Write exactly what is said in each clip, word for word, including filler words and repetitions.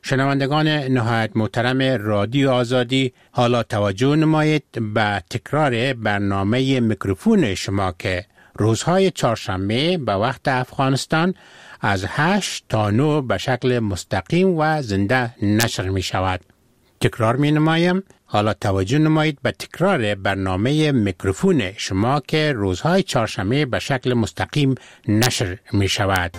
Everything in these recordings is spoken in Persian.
شنوندگان نهایت محترم رادیو آزادی، حالا توجه نمایید به تکرار برنامه میکروفون شما که روزهای چهارشنبه به وقت افغانستان از هشت تا نه به شکل مستقیم و زنده نشر می شود. تکرار می نمایم، حالا توجه نمایید به تکرار برنامه میکروفون شما که روزهای چهارشنبه به شکل مستقیم نشر می شود.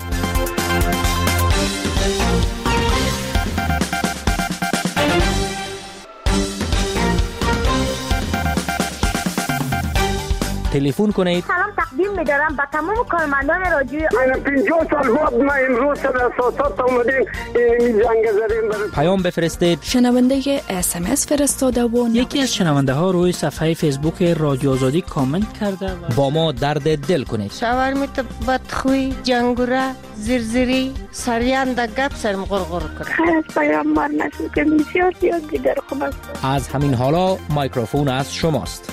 تلفن کنید. سلام تقدیم می‌دارم به تمام کارمندان رادیو. من پنجاه سال بعد ما امروز سر اساسات اومدیم این جنگ زدیم. پیام بفرستید. شنونده اس ام اس فرستاده و یکی از شنونده ها روی صفحه فیسبوک رادیو آزادی کامنت کرده و با ما درد دل کنید. شاورمیت بدخوی، جنگوره، زرزری، سریان د گپ سرم غرغر کنه. خیر پیام مار نشد که بسیار زیاد دیگر خوب است. از همین حالا میکروفون از شماست.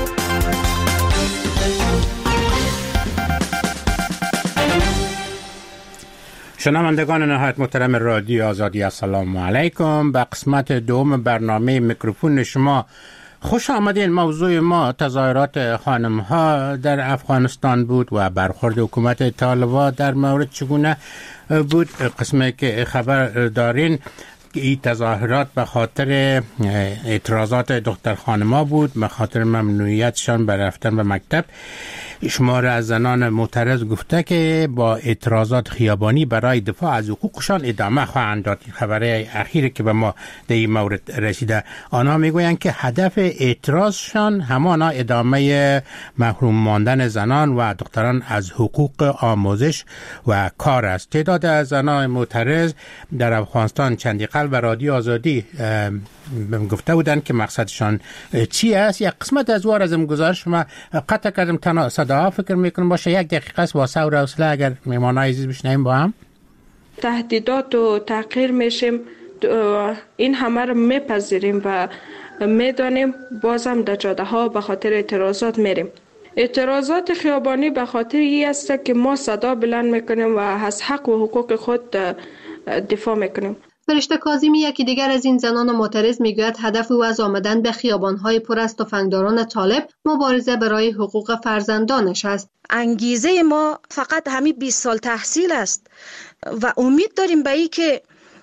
شنوندگان نهایت محترم رادیو آزادی، السلام علیکم. به قسمت دوم برنامه میکروفون شما خوش آمدین. موضوع ما تظاهرات خانم ها در افغانستان بود و برخورد حکومت طالبان در مورد چگونه بود. قسمی که خبر دارین این تظاهرات به خاطر اعتراضات دختر خانما بود، به خاطر ممنوعیتشان به رفتن به مکتب. شمار از زنان معترض گفته که با اعتراضات خیابانی برای دفاع از حقوقشان ادامه خواهند داد. خبر اخیری که به ما در این مورد رسیده، آنها میگویند که هدف اعتراضشان همانا ادامه محروم ماندن زنان و دختران از حقوق آموزش و کار است. تعداد از زنان معترض در افغانستان چندی قبل به رادیو آزادی گفته بودند که مقصدشان چی است. یک قسمت از وار ازم گزارش ما قطع کردم، تنها صدا فکر میکنم باشه یک دقیقه است. با صبر و حوصله اگر مهمانای عزیز بشنویم با هم. تهدیدات و تحقیر میشیم، این همه رو میپذیریم و میدانیم، بازم در جاده ها به خاطر اعتراضات میریم. اعتراضات خیابانی به خاطر این است که ما صدا بلند میکنیم و از حق و حقوق خود دفاع میکنیم. فرشته کاظمی یکی دیگر از این زنان معترض میگوید هدف او از آمدن به خیابان‌های پر از تفنگداران طالب مبارزه برای حقوق فرزندانش است. انگیزه ما فقط همین بیست سال تحصیل است و امید داریم به این که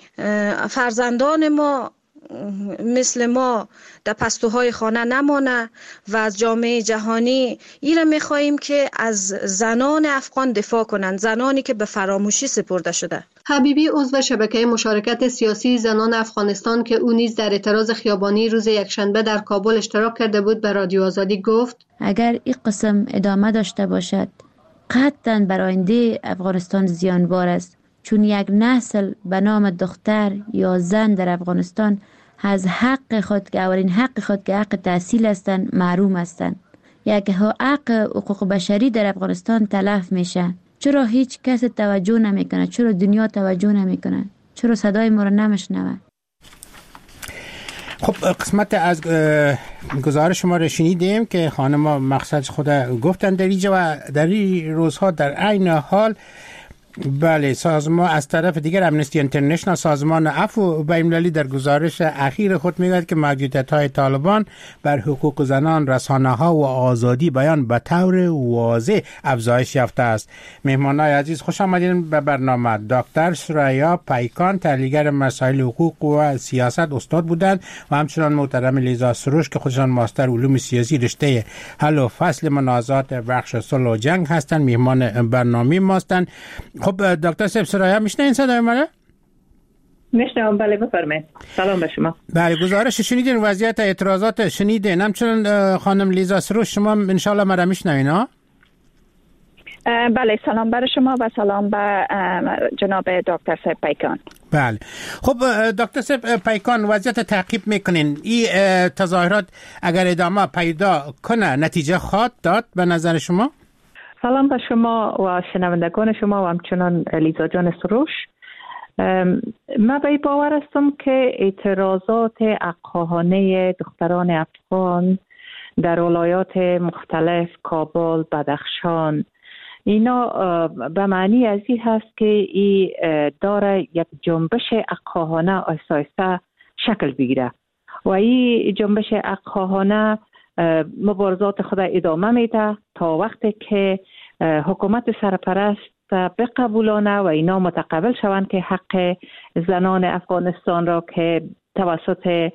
فرزندان ما مثل ما در پستوهای خانه نمانه و از جامعه جهانی ایره میخواهیم که از زنان افغان دفاع کنند، زنانی که به فراموشی سپرده شده. حبیبی عضو شبکه مشارکت سیاسی زنان افغانستان که او نیز در اعتراض خیابانی روز یکشنبه در کابل اشتراک کرده بود به رادیو آزادی گفت اگر این قسم ادامه داشته باشد قطعاً بر آینده افغانستان زیانبار است، چون یک نسل به نام دختر یا زن در افغانستان از حق خود که اولین حق خود که حق تحصیل هستند محروم هستند. یک حق حقوق بشری در افغانستان تلف میشه. چرا هیچ کس توجه نمیکنه؟ چرا دنیا توجه نمیکنه؟ چرا صدای ما رو نمیشنوه؟ خب قسمت از گزارش شما رو شنیدیم که خانم مقصد خود گفتن در اینجا و در این روزها در عین حال بله سازمان از طرف دیگر امنستی اینترنشنال، سازمان عفو بین‌المللی در گزارش اخیر خود میگوید که موجودیت‌های طالبان بر حقوق زنان، رسانه‌ها و آزادی بیان به طور واضح افزایش یافته است. مهمانای عزیز خوش آمدین به برنامه. دکتر سریا پیکان تحلیلگر مسائل حقوق و سیاست استاد بودند و همچنان محترم لیزا سروش که خودشان ماستر علوم سیاسی رشته حل و فصل منازعات بخش صلح و جنگ هستند، مهمان برنامه ماستند. خب دکتر صاحب سریا میشنین صدای منو؟ میشنم، بله بفرمایید. سلام به شما. بله گزارش شنیدین، وضعیت اعتراضات شنیدین، همچنین خانم لیزا سروش شما انشالله مرا میشنوین ها؟ بله سلام بر شما و سلام به جناب دکتر صاحب پیکان. بله خب دکتر صاحب پیکان وضعیت تعقیب میکنین، این تظاهرات اگر ادامه پیدا کنه نتیجه خواهد داد به نظر شما؟ سلام به شما و شنوندگان شما و همچنان لیزا جان سروش. من به باور هستم که اعتراضات حقانه دختران افغان در ولایات مختلف، کابل، بدخشان، اینا به معنی از این هست که این داره یک جنبش حق‌خواهانه آهسته آهسته شکل بگیره و این جنبش حق‌خواهانه مبارزات خود ادامه میده تا وقتی که حکومت سرپرست بقبولانه و اینا متقبل شوند که حق زنان افغانستان را که توسط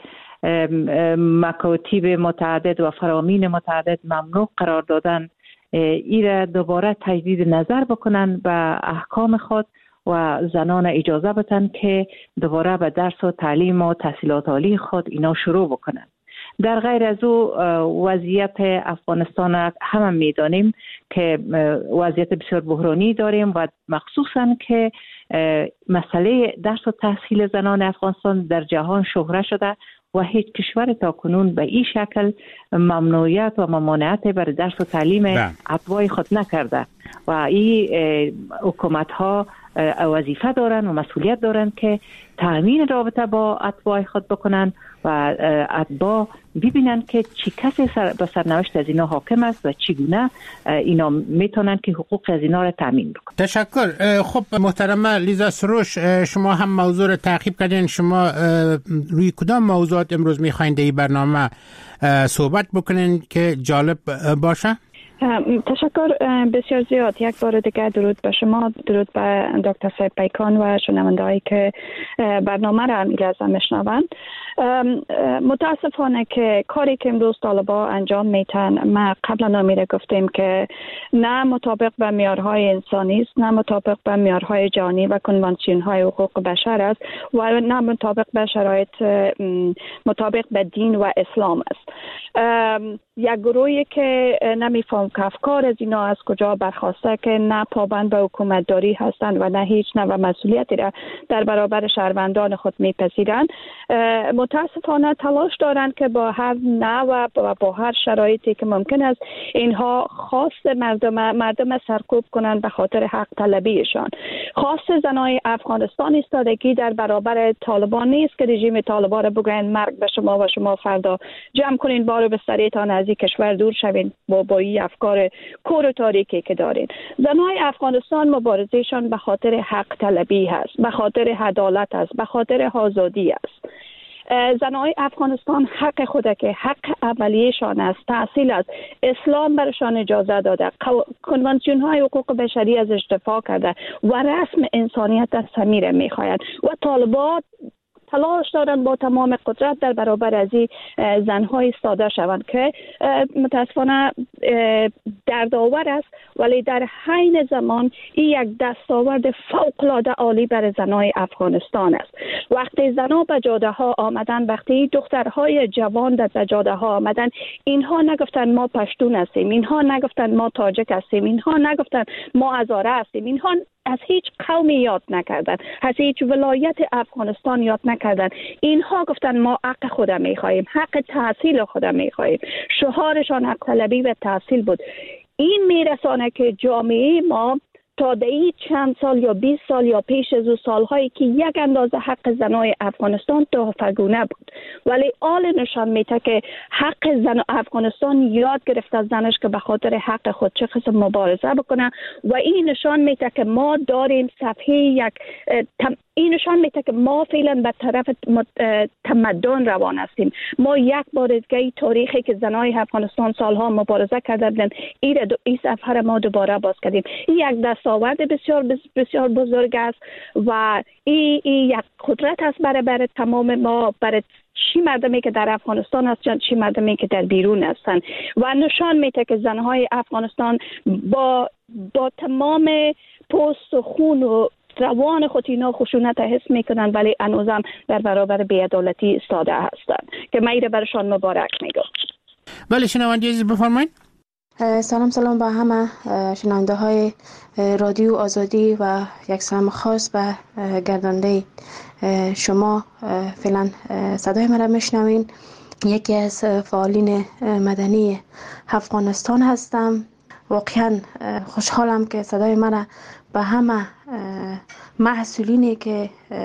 مکاتیب متعدد و فرامین متعدد ممنوع قرار دادن، ایره دوباره تجدید نظر بکنن به احکام خود و زنان اجازه بدن که دوباره به درس و تعلیم و تحصیلات عالی خود اینا شروع بکنن. در غیر از او وضعیت افغانستان همه میدانیم که وضعیت بسیار بحرانی داریم و مخصوصا که مسئله درس و تحصیل زنان افغانستان در جهان شهره شده و هیچ کشور تا کنون به این شکل ممنوعیت و ممانعت بر درس و تعلیم اتباع خود نکرده و این حکومت ها وظیفه دارن و مسئولیت دارن که تامین رابطه با اتباع خود بکنن و اتباع ببینن که چی کسی سر به سرنوشت از اینا حاکم است و چگونه اینا میتونن که حقوق از اینا را تامین بکنن. تشکر. خب محترمه لیزا سروش، شما هم موضوع رو تعقیب کردین. شما روی کدام موضوعات امروز میخواین در این برنامه صحبت بکنین که جالب باشه؟ تشکر بسیار زیاد. یک بار دیگه درود به شما، درود به دکتر صاحب پیکان و شنونده‌هایی که برنامه را امیل ازم میشنوند. متاسفانه که کاری که امروز طالبا انجام میتن، ما قبلا نامیره گفتیم که نه مطابق به معیارهای انسانی است، نه مطابق به معیارهای جهانی و کنوانسیون های حقوق بشر است و نه مطابق به شرایط مطابق به دین و اسلام است. یک گروهی که نمیفهم که افکار از اینا از کجا برخواسته که نه پابند به حکومت داری هستند و نه هیچ نوع مسئولیتی را در برابر شهروندان خود میپذیرند، متاسفانه تلاش دارند که با هر نوع و با هر شرایطی که ممکن است اینها خواست مردم مردم سرکوب کنند به خاطر حق طلبیشان. خواست زنای افغانستان ایستادگی در برابر طالبان نیست که رژیم طالبان را بگویند مرگ به شما و شما فردا جمع کنین بارو به سریتان از این کشور دور شوین با با این افکار کور و تاریکی که دارین. زنای افغانستان مبارزهشان به خاطر حق طلبی هست، به خاطر عدالت است، به خاطر آزادی است. زنای افغانستان حق خود که حق اولیه‌شان است، تحصیل است، اسلام برشان اجازه داده، کنوانسیون های حقوق بشری از دفاع کرده و رسم انسانیت از همه میخواهند و طالبان تلاش دارند با تمام قدرت در برابر از این زنهای ایستاده شوند که متاسفانه دردآور است، ولی در حین زمان این یک دستاورد فوق‌العاده عالی برای زنهای افغانستان است. وقتی زنها به جاده ها آمدن، وقتی دخترهای جوان در جاده ها آمدن، اینها نگفتن ما پشتون هستیم، اینها نگفتن ما تاجک هستیم، اینها نگفتن ما هزاره هستیم، اینها از هیچ قومی یاد نکردن، از هیچ ولایت افغانستان یاد نکردن. اینها گفتن ما حق خود میخواهیم، حق تحصیل خود میخواهیم. شعارشان حق طلبی و تحصیل بود. این میرسانه که جامعه ما تا این چند سال یا بیست سال یا پیش از او سالهایی که یک اندازه حق زنای افغانستان تحفه‌گونه بود، ولی آل نشان میده که حق زن افغانستان یاد گرفته از زنش که به خاطر حق خود چه قسم مبارزه بکنه و این نشان میده که ما داریم صفحه یک تم... این نشان میده که ما فعلا به طرف تمدن روان هستیم. ما یک بار دیگه تاریخی که زنای افغانستان سالها مبارزه کرده بودن، این این سفر ما دوباره باز کردیم. این یک دستاورد بسیار بسیار بزرگ است و این یک قدرت است برای برای تمام ما، برای چی مردمی که در افغانستان هستند، چی مردمی که در بیرون هستند و نشان میده که زنهای افغانستان با با تمام پوست و خون و روان خود اینا خشونت حس میکنن، ولی هنوزم در برابر بی‌عدالتی ایستاده هستند که من ایره برشان مبارک میگم. بله شنونده عزیز بفرمایید. سلام سلام با همه شنونده های رادیو آزادی و یک سلام خاص به گرداننده شما. فعلا صدای من را میشنوین. یکی از فعالین مدنی افغانستان هستم. واقعا خوشحالم که صدای من به همه مسئولینی که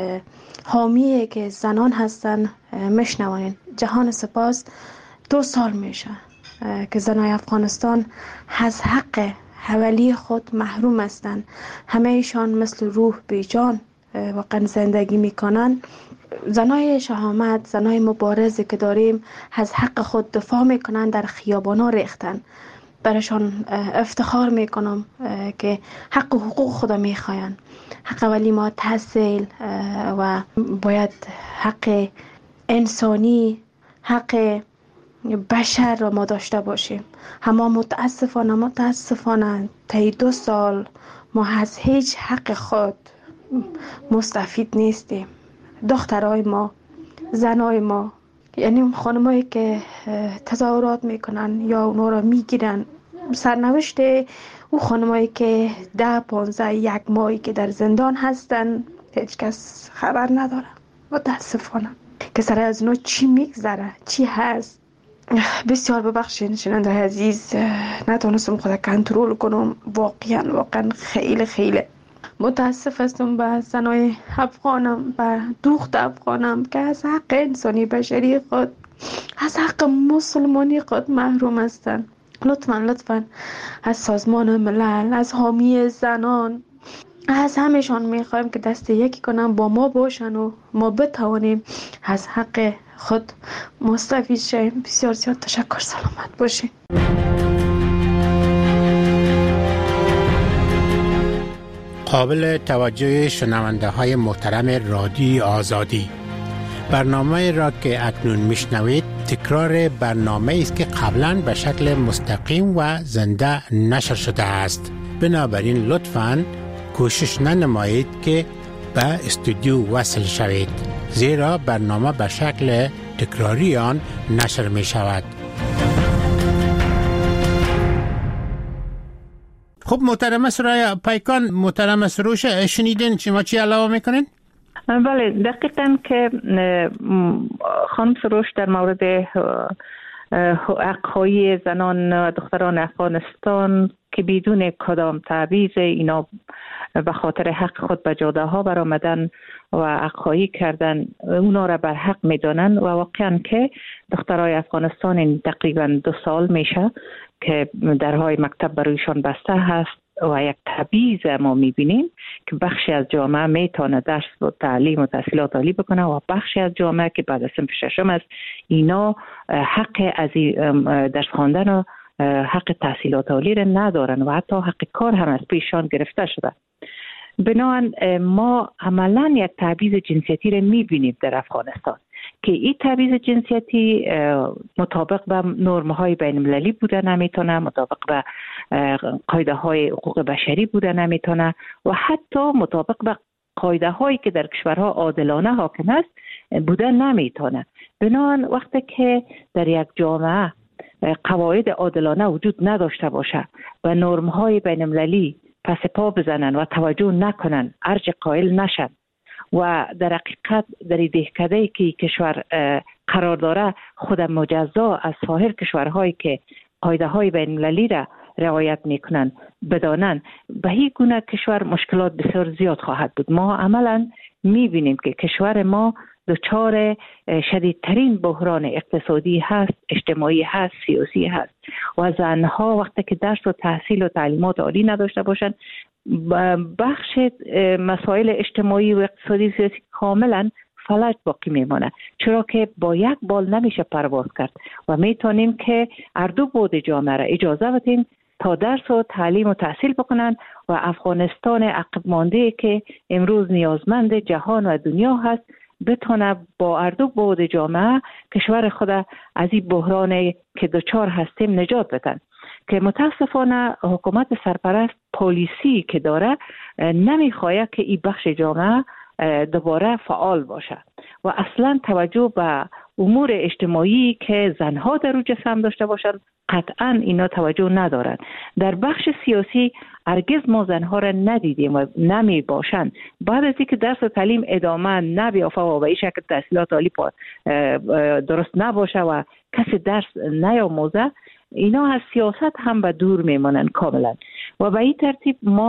حامی که زنان هستن میشنوین. جهان سپاس. دو سال میشه که زنای افغانستان از حق حوالی خود محروم هستند. همه ایشان مثل روح بیجان واقعا زندگی میکنن. زنای شهامت، زنای مبارزی که داریم از حق خود دفاع میکنن، در خیابانا ریختن. برشان افتخار میکنم که حق و حقوق خدا میخواین. حق ولی ما تحصیل و باید حق انسانی، حق بشر را ما داشته باشیم. اما متاسفانه متاسفانه طی دو سال ما از هیچ حق خود مستفید نیستیم. دخترای ما، زنای ما، یعنی خانمایی که تظاهرات میکنن یا اونا را میگیرن، سرنوشت او خانمایی که ده پانزده یک ماهی که در زندان هستن هیچ کس خبر نداره. متاسفانه که سر از اونا چی میگذره، چی هست. بسیار ببخشید شنونده عزیز، نتونستم خود کنترل کنم. واقعا واقعا خیلی خیلی متاسف هستم به زنای افغانم، به دوخت افغانم که از حق انسانی بشری خود، از حق مسلمانی خود محروم هستند. لطفاً لطفاً از سازمان ملل، از حامی زنان، از همشان میخوایم که دست یکی کنن با ما باشن و ما بتوانیم از حق خود مستفید شیم. بسیار زیاد تشکر. سلامت باشین. قابل توجه شنونده های محترم رادیو آزادی، برنامه را که اکنون میشنوید تکرار برنامه است که قبلا به شکل مستقیم و زنده نشر شده است. بنابراین لطفاً کوشش ننمایید که به استودیو وصل شوید، زیرا برنامه به شکل تکراری آن نشر می شود. خب محترم سرای پیکان، محترم سروش، شنیدین شما چی علاوه میکنین؟ بله دقیقاً که خانم سروش در مورد حق‌های زنان و دختران افغانستان که بدون کدام تعویض اینا به خاطر حق خود به جاده ها برآمدن و حق‌خواهی کردن، اونا را بر حق میدانن. و واقعا که دخترای افغانستان این تقریبا دو سال میشه که درهای مکتب برایشان بسته هست و یک تبعیض ما میبینیم که بخشی از جامعه میتونه درس و تعلیم و تحصیلات عالی بکنه و بخشی از جامعه که بعد از صنف ششم است اینا حق از درس خواندن و حق تحصیلات عالی را ندارن و حتی حق کار هم از پیشان گرفته شده. بنابراین ما عملا یک تبعیض جنسیتی را میبینیم در افغانستان که این تبعیض جنسیتی مطابق به نرم‌های بین‌المللی بوده نمیتونه، مطابق به قاعده های حقوق بشری بوده نمیتونه و حتی مطابق به قاعده هایی که در کشورها عادلانه حاکم است بوده نمیتونه. بنابراین وقتی که در یک جامعه قواعد عادلانه وجود نداشته باشه و نرم‌های بین‌المللی پس پا بزنن و توجه نکنن، ارج قائل نشن و در حقیقت در این دهکده‌ای که کشور قرار داره خود مجزا از سایر کشورهایی که قاعده های بین‌المللی را رعایت میکنن بدانن، به هیچ گونه کشور مشکلات بسیار زیاد خواهد بود. ما عملا میبینیم که کشور ما دچار شدیدترین بحران اقتصادی هست، اجتماعی هست، سیاسی هست و زنها وقتی که درس و تحصیل و تعلیمات عالی نداشته باشند بخش مسائل اجتماعی و اقتصادی سیاسی کاملا فلج باقی میمانه، چرا که با یک بال نمیشه پرواز کرد و میتونیم که اردو بود جامعه را اجازه بدیم تا درس و تعلیم و تحصیل بکنن و افغانستان عقب مانده که امروز نیازمند جهان و دنیا هست بتونه با اردو بود جامعه کشور خود از این بحران که دچار هستیم نجات بدن. که متاسفانه حکومت سرپرست پالیسی که داره نمیخواد که این بخش جامعه دوباره فعال باشه و اصلا توجه به امور اجتماعی که زنها در او جسم داشته باشند قطعا اینا توجه ندارند. در بخش سیاسی هرگز ما زنها را ندیدیم و نمی باشند. بعد از اینکه درس و تعلیم ادامه نبیافته و به این شکل تحصیلات عالی درست نباشه و کسی درس نیاموزه، اینا از سیاست هم به دور میمانند کاملا و به این ترتیب ما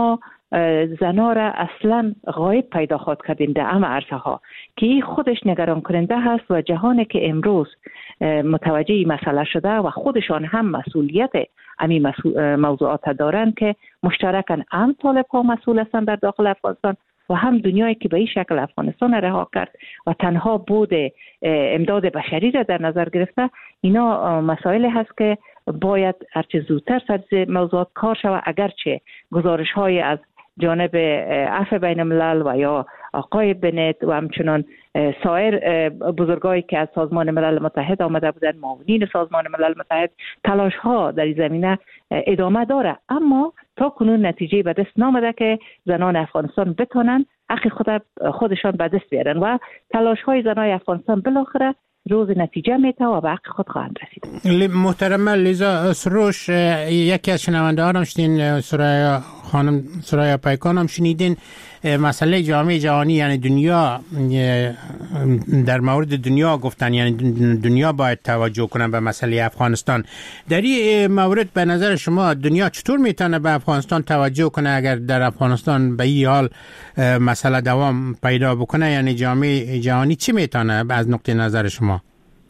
زنا را اصلا غایب پیدا خواهد کردیم در همه عرصه ها که این خودش نگران کننده هست و جهانی که امروز متوجه این مسئله شده و خودشان هم مسئولیت همین موضوعات دارند که مشترکاً هم طالب ها مسئول هستند در داخل افغانستان و هم دنیایی که به این شکل افغانستان رها کرد و تنها بود امداد بشری را در نظر گرفته. اینا مسائل هست که باید هرچه زودتر سر موضوعات کار شود، اگرچه گزارش های از جانب عفو بین الملل و یا آقای بنت و همچنان سایر بزرگایی که از سازمان ملل متحد آمده بودن، معاونین سازمان ملل متحد، تلاش ها در این زمینه ادامه داره، اما تا کنون نتیجه به دست نامده که زنان افغانستان بتونن حق خود خودشان به دست بیارن و تلاش های زنان افغانستان بالاخره روز نتیجه میته و به حق خود خواهند رسید. محترمه لیزا سروش، یکی از شنونده ها هم شنیدین، سرایا خانم سرایا پیکان هم شنیدین، مسئله جامعه جهانی یعنی دنیا در مورد دنیا گفتن، یعنی دنیا باید توجه کنن به مسئله افغانستان. در این مورد به نظر شما دنیا چطور میتونه به افغانستان توجه کنه اگر در افغانستان به این حال مسئله دوام پیدا بکنه؟ یعنی جامعه جهانی چی میتونه از نقطه نظر شما؟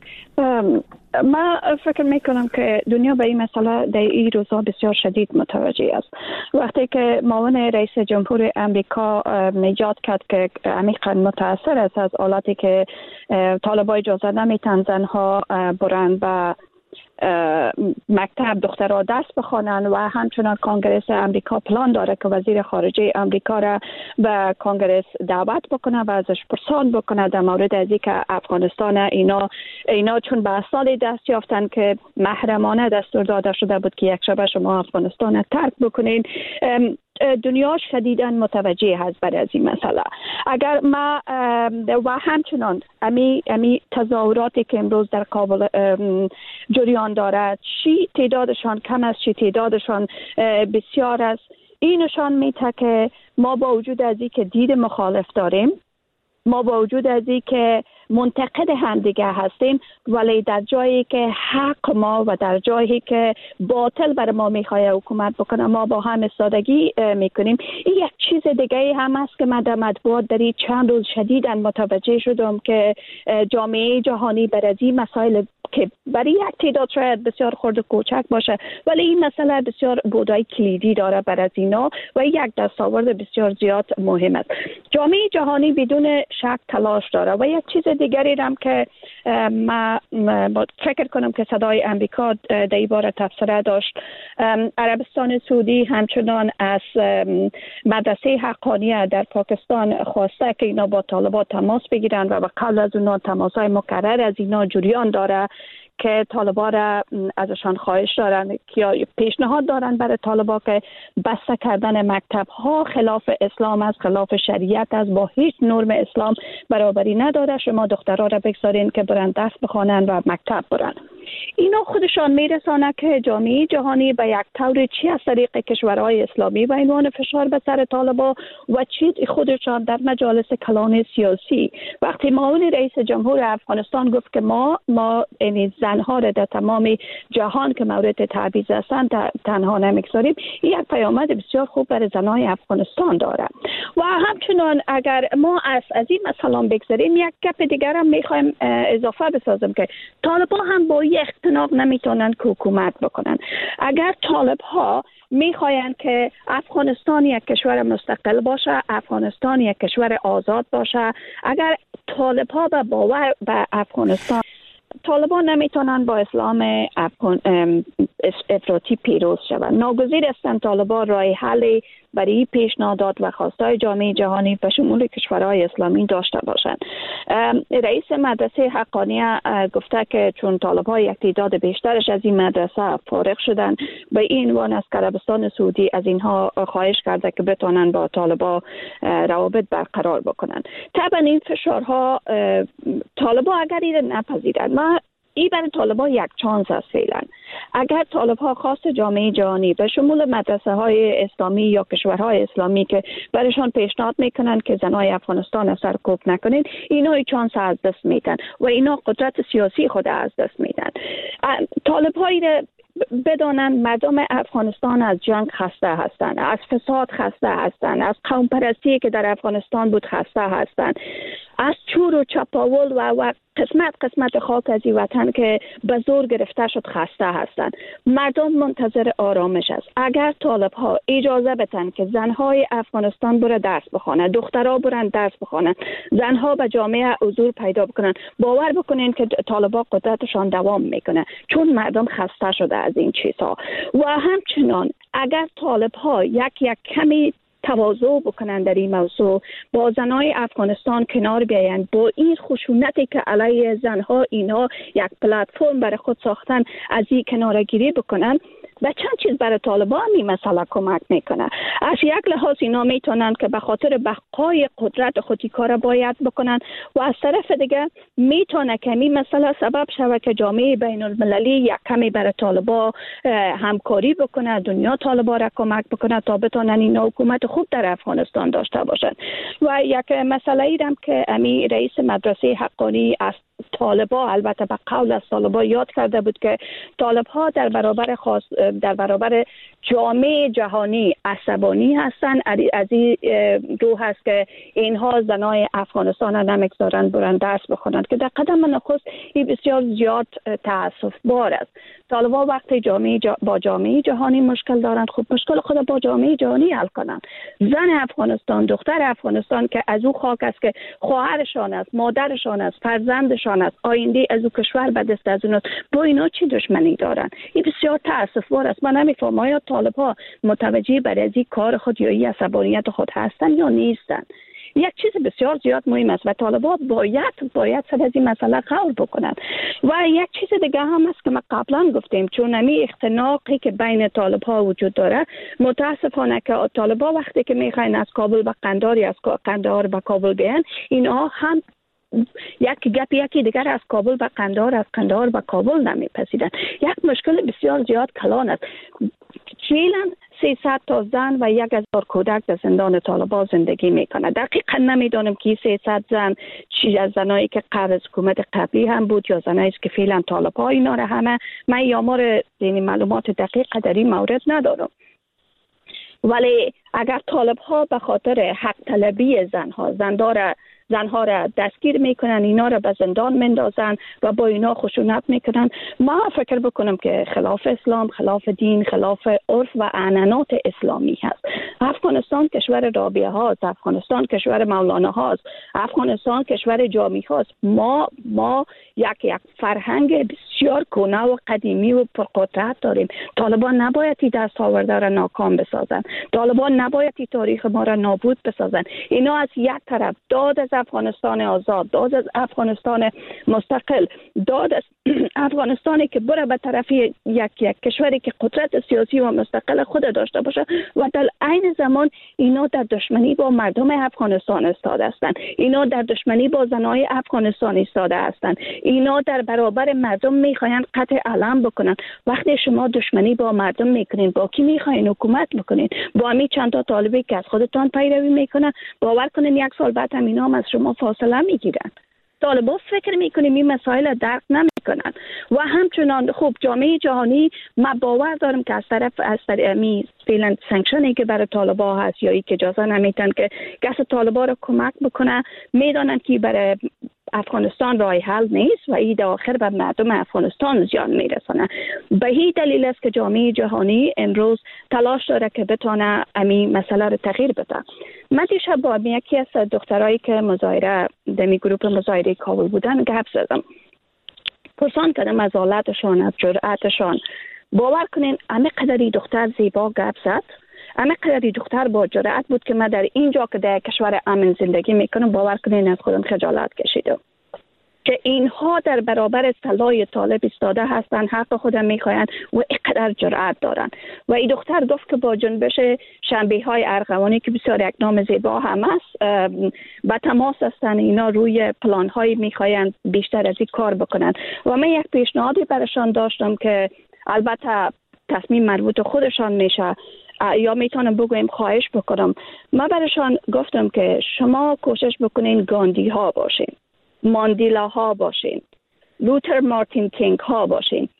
ما فکر میکنم که دنیا به این مسئله در این روزها بسیار شدید متوجه است. وقتی که معاون رئیس جمهور امریکا ایجاد کرد که عمیقا متاثر است از حالاتی که طالبان اجازه نمیتن زنها برند و مکتب دخترها درس بخوانن و همچنان کانگرس امریکا پلان داره که وزیر خارجه امریکا را به کانگرس دعوت بکنه و ازش پرسان بکنه در مورد از اینکه افغانستان اینا اینا چون به سال دست یافتن که محرمانه دستور داده شده بود که یک شبه شما افغانستان را ترک بکنین. دنیا شدیداً متوجه هست بر از این مسئله. اگر ما و همچنان امی امی تظاهراتی که امروز در کابل جریان دارد، چی تعدادشان کم است چی تعدادشان بسیار است، این نشان میده که ما با وجود از این که دید مخالف داریم، ما با وجود از این که منتقد همدیگه هستیم، ولی در جایی که حق ما و در جایی که باطل بر ما میخواه حکومت بکنه ما با هم استادگی میکنیم. این یک چیز دیگه هم است که من در مطبوعات در این چند روز شدیداً متوجه شدم که جامعه جهانی بر از این مسائل که برای یک تعداد شاید بسیار خرد و کوچک باشه ولی این مسئله بسیار بودای کلیدی داره بر از اینا و یک دستاورد بسیار زیاد مهم است. جامعه جهانی بدون شک تلاش داره و یک چیز دیگری هم که ما فکر کنم که صدای امریکا در این باره تبصره داشت، عربستان سعودی همچنان از مدرسه حقانیه در پاکستان خواسته که اینا با طالبان تماس بگیرن و قبل از اونا تماسهای مکرر از اینا جریان داره که طالبان را ازشان خواهش دارن که پیشنهاد دارن برای طالبان که بسته کردن مکتب ها خلاف اسلام است، خلاف شریعت است، با هیچ نرم اسلام برابری نداره، شما دخترها را بگذارین که برن درس بخوانن و مکتب برن. اینا خودشان میرسانه که جامعه جهانی به یک طور چی از طریق کشورهای اسلامی و عنوان فشار به سر طالبان و چی خودشان در مجالس کلان سیاسی. وقتی معاون رئیس جمهور افغانستان گفت که ما ما این زنها را در تمام جهان که مورد تبعیض هستند تنها نمیگذاریم، این یک پیامد بسیار خوب برای زنهای افغانستان داره. و همچنان اگر ما از از این مثلا بگذاریم، یک گپ دیگر هم میخوایم اضافه بسازم که طالبان هم با اختناق نمیتونن که حکومت بکنن. اگر طالب ها میخواین که افغانستان یک کشور مستقل باشه، افغانستان یک کشور آزاد باشه، اگر طالب ها به باور به افغانستان، طالبان نمیتونن با اسلام افغان افراطی پیروز شوند. ناگزیر هستند طالبان راه حل برای پیشنهادات و خواستهای جامعه جهانی و شمول کشورهای اسلامی داشته باشند. رئیس مدرسه حقانیه گفته که چون طالبان یک تعداد بیشترش از این مدرسه فارغ شدن، به این عنوان از عربستان سعودی از اینها خواهش کرده که بتونن با طالبان روابط برقرار بکنن. طبعا این فشارها طالبان اگر این نپذیرند، ما این برای طالبان یک چانس است فعلا. اگر طالبان خواست جامعه جهانی به شمول مدرسه های اسلامی یا کشورهای اسلامی که برایشان پیشنهاد میکنن که زنای افغانستان سرکوب نکنید، اینا این چانس از دست میدن و اینا قدرت سیاسی خود از دست میدن. طالبان بدانند مردم افغانستان از جنگ خسته هستند، از فساد خسته هستند، از قوم پرستی که در افغانستان بود خسته هستند، از چور و چپاول و, و قسمت قسمت خاک از این وطن که به زور گرفته شد خسته هستند. مردم منتظر آرامش است. اگر طالب ها اجازه بدن که زنهای افغانستان بره درس بخوانند، دخترها برن درس بخوانند، زنها به جامعه حضور پیدا بکنن، باور بکنین که طالبا قدرتشان دوام میکنه، چون مردم خسته شده از این چیزها. و همچنان اگر طالب ها یک یک کمی تواضع بکنن در این موضوع، با زنای افغانستان کنار بیاین، با این خشونتی که علیه زنها اینها یک پلتفرم برای خود ساختن از این کنار گیری بکنن، و چند چیز برای طالبان این مسئله کمک میکنه. از یک لحاظ اینا میتونن که به خاطر بقای قدرت خودی کار باید بکنن و از طرف دیگه میتونه که این مسئله سبب شود که جامعه بین المللی یک کمی برای طالبان همکاری بکنه، دنیا طالبان را کمک بکنه تا بتونن این حکومت خوب در افغانستان داشته باشن. و یک مسئله ایرم که امی رئیس مدرسه حقانی از طالبا، البته به قول از طالبا یاد کرده بود که طالبها در برابر خاص در برابر جامعه جهانی عصبانی هستند، از این رو هست که اینها زنای افغانستان را نمیگذارند برن درس بخونند، که در قدم نخست این بسیار زیاد تاسف بار است. طالبا وقتی جامعه جا با جامعه جهانی مشکل دارند، خب مشکل خود با جامعه جهانی حل کنند. زن افغانستان، دختر افغانستان که از او خاک است، که خواهرشان است، مادرشان است، فرزندشان است، آینده از او کشور به دست از اونست، با اینا چی دشمنی دارند؟ این بسیار تاسفبار است. من نمیفهمم آیا طالب‌ها متوجه بر از این کار خود یا این عصبانیت خود هستند یا نیستند. یک چیز بسیار زیاد مهم است و طالبان باید باید سر از این مسئله غور بکنند. و یک چیز دیگه هم است که ما قبلا گفتیم، چون امی اختناقی که بین طالب‌ها وجود داره، متاسفانه که طالبان وقتی که میخواین از کابل به قندار یا از قندار به کابل بیان، اینا هم یک گپ یکی دیگر از کابل به قندار، از قندار به کابل نمیپذیرند. یک مشکل بسیار زیاد کلان است. فعلا سیصد تا زن و یک هزار کودک در زندان طالبان زندگی میکنه. دقیقا نمیدانم که سیصد زن چی از زنایی که قبل از حکومت قبلی هم بود یا زنایی که فعلا طالبان اینا را همه، من یامار یعنی معلومات دقیق در این مورد ندارم. ولی اگر طالب‌ها به خاطر حق طلبی زنها زندار زنها را دستگیر میکنن، اینا را به زندان مندازن و با اینا خشونت میکنن، ما فکر بکنم که خلاف اسلام، خلاف دین، خلاف عرف و عنعنات اسلامی هست. افغانستان کشور رابعه هاست، افغانستان کشور مولانا هاست، افغانستان کشور جامی هاست. ما ما یک یک فرهنگ بسیار کهنه و قدیمی و پرقدرت داریم. طالبان نباید این دست آورده را ناکام بسازن، طالبان نباید این تاریخ ما را نابود بسازن. اینا از یک طرف داد از افغانستان آزاد، داد از افغانستان مستقل، داد از افغانستانی که بره به طرف یک یک کشوری که قدرت سیاسی و مستقل خود داشته باشه، و در عین زمان اینا در دشمنی با مردم افغانستان ایستاده هستند، اینا در دشمنی با زنای افغانستان ایستاده هستند، اینا در برابر مردم میخواین قطع علم بکنن. وقتی شما دشمنی با مردم میکنین، با کی میخواین حکومت بکنین؟ با همین چند تا طالبی که از خودتان پیروی میکنن، باور کنین یک سال بعد هم اینا هم از شما فاصله میگیرن. طالبان فکر میکنیم این مسائل درک نمیکنن. و همچنان خوب جامعه جهانی، ما باور دارم که از طرف از طرف فعلا سانکشنی که برای طالبان هست یا ای که اجازه نمیتن که کس طالبان رو کمک بکنه، میدانن که برای افغانستان راه حل نیست و این در آخر به مردم افغانستان زیان میرسونه. به این دلیل است که جامعه جهانی امروز تلاش داره که بتونه این مسئله رو تغییر بده. من دیشب با یکی از دخترایی که مظاهره در می گروپ مظاهره کابل بودن گپ زدم، پرسان کردم از حالتشان، از جرأتشان. باور کنین همه قدری دختر زیبا گپ زد، همه قدری دختر با جرأت بود که من در اینجا که در کشور امن زندگی میکنم، باور کنین از خودم خجالت کشیدم که اینها در برابر سلای طالب ایستاده هستن، حق خودم میخواین و اینقدر جرأت دارن. و این دختر گفت که با جنبش شنبه های ارغوانی که بسیار یک نام زیبا هم است با تماس هستن، اینا روی پلان های میخواین بیشتر از این کار بکنن. و من یک پیشنهادی برشان داشتم که البته تصمیم مربوط خودشان میشه یا میتونم بگویم خواهش بکنم. من برشان گفتم که شما کوشش بکنین گاندی ها باشین، ماندیلا ها باشین، لوتر مارتین کینگ ها باشین.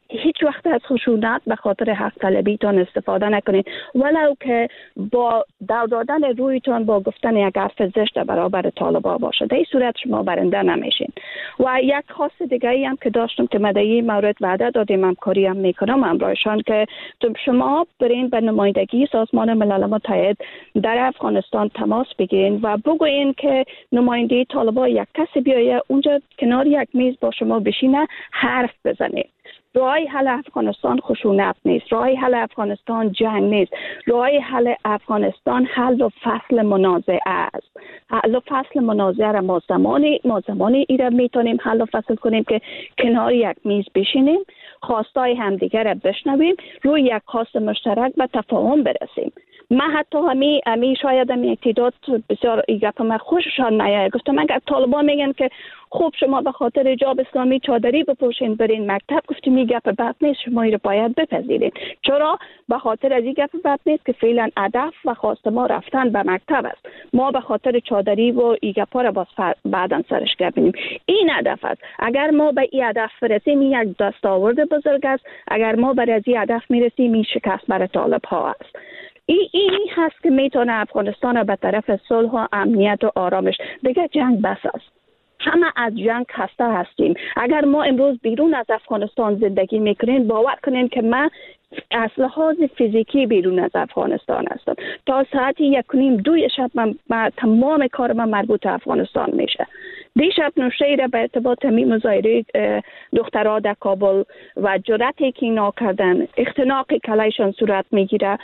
هیچ وقت از خشونت به خاطر حق طلبیتان استفاده نکنید، ولو که با دو دادن رویتان با گفتن یک حرف زشت برابر طالبا باشه. در این صورت شما برنده نمیشین. و یک خاص دیگری هم که داشتم که مدعی مورد وعده دادیم همکاری هم میکنم همراهشان که شما برین به نمایندگی سازمان ملل متحد در افغانستان تماس بگیرین و بگوین که نماینده طالبا یک کسی بیایه اونجا کنار یک میز با شما بشینه حرف بزنه. راه حل افغانستان خشونت نیست، راه حل افغانستان جنگ نیست، راه حل افغانستان حل و فصل منازعه است. حل و فصل منازعه را ما زمانی ما زمانی ایره میتونیم حل و فصل کنیم که کنار یک میز بشینیم، خواستای همدیگر را بشنویم، روی یک خواست مشترک به تفاهم برسیم. من حتی همی امی شاید امی اقتداد بسیار ایگپ من خوششان نیاید. گفتم اگر طالبان میگن که خوب شما به خاطر حجاب اسلامی چادری بپوشین برین مکتب، گفتیم این گپ بد نیست، شما این رو باید بپذیرین. چرا؟ به خاطر از این گپ بد نیست که فعلا هدف و خواست ما رفتن به مکتب است. ما به خاطر چادری و این گپا رو باز بعداً سرش گرفتیم. این هدف است. اگر ما به این هدف برسیم این یک دستاورد بزرگ است. اگر ما بر از این هدف میرسیم این شکست برای طالب ها است. این ای هست که میتونه افغانستان رو به طرف صلح و امنیت و آرامش. دیگه جنگ بس است. همه از جنگ خسته هستیم. اگر ما امروز بیرون از افغانستان زندگی میکنیم باور کنین که من از لحاظ فیزیکی بیرون از افغانستان هستم. تا ساعت یک و نیم دوی شب من, من تمام کار من مربوط به افغانستان میشه. دیشب نوشته را به ارتباط می مظاهره دخترها در کابل و جرأتی که اینا کردن، اختناقی کلیشان صورت میگیره،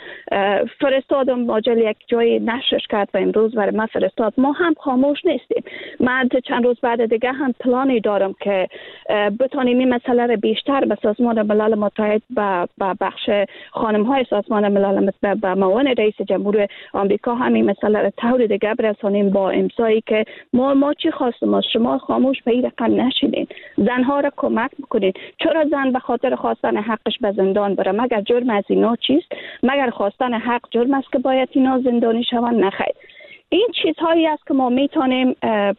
فرستادم ماجل یک جای نشرش کرد و امروز برای من فرستاد. ما هم خاموش نیستیم. من چند روز بعد دیگه هم پلانی دارم که بتونیم این مسئله را بیشتر به سازمان ملل متحد و بخش خانم های سازمان ملل متحد و معاون رئیس جمهور آمریکا همین مسئله را طور دیگه برسانیم با امضایی که ما ما چی خواستیم. شما خاموش به این رقم نشینین، زنها را کمک بکنین. چرا زن به خاطر خواستن حقش به زندان بره؟ مگر جرم از اینا چیست؟ مگر خواستن حق جرم است که باید اینا زندانی شوند؟ نخیر. این چیزهایی است که ما میتونیم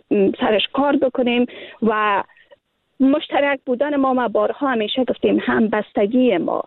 سرش کار بکنیم و مشترک بودن ما ما بارها همیشه گفتیم همبستگی ما،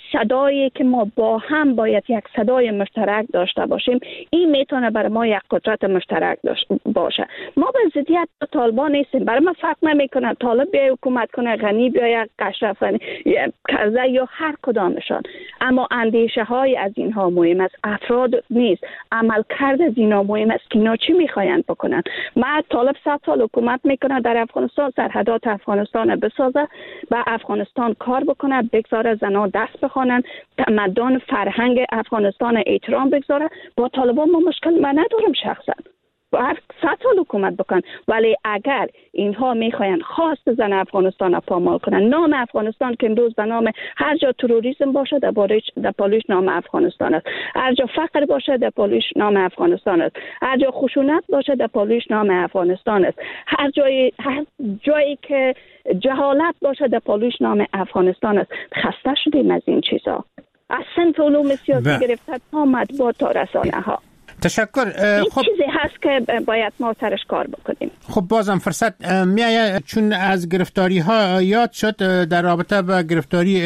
صدایی که ما با هم باید یک صدای مشترک داشته باشیم، این میتونه برای ما یک قدرت مشترک باشه. ما به ضدیت طالبان نیستیم. برای ما فرق نمیکنه طالب بیای حکومت کنه، غنی بیای، اشرف غنی، کرزی یا هر کدامشان، اما اندیشه های از اینها مهم است، افراد نیست. عمل کرد از اینها مهم است که اینا چی میخواین بکنن. ما طالب صد سال حکومت میکنه در افغانستان، سرحدات افغانستان بسازه، با افغانستان کار بکنه، بگذاره زنا دست بخوره، تمدن فرهنگ افغانستان احترام بگذاره. با طالبان ما مشکل من ندارم شخصا، هر صد سال حکومت بکن، ولی اگر اینها میخواین خواست زن افغانستان را پامال کنن، نام افغانستان که امروز به نام هر جا تروریسم باشه در پالوش در پالوش نام افغانستان است، هر جا فقر باشه در پالوش نام افغانستان است، هر جا خشونت باشه در پالوش نام افغانستان است، هر جایی هر جایی که جهالت باشه در پالوش نام افغانستان است. خسته شدیم از این چیزا، از صنف علوم سیاسی گرفته تا مطبوعات تا رسانه ها. تشکر. خب چیزی هست که باید ما سرش کار بکنیم. خب بازم فرصت میآید، چون از گرفتاری ها یاد شد در رابطه با گرفتاری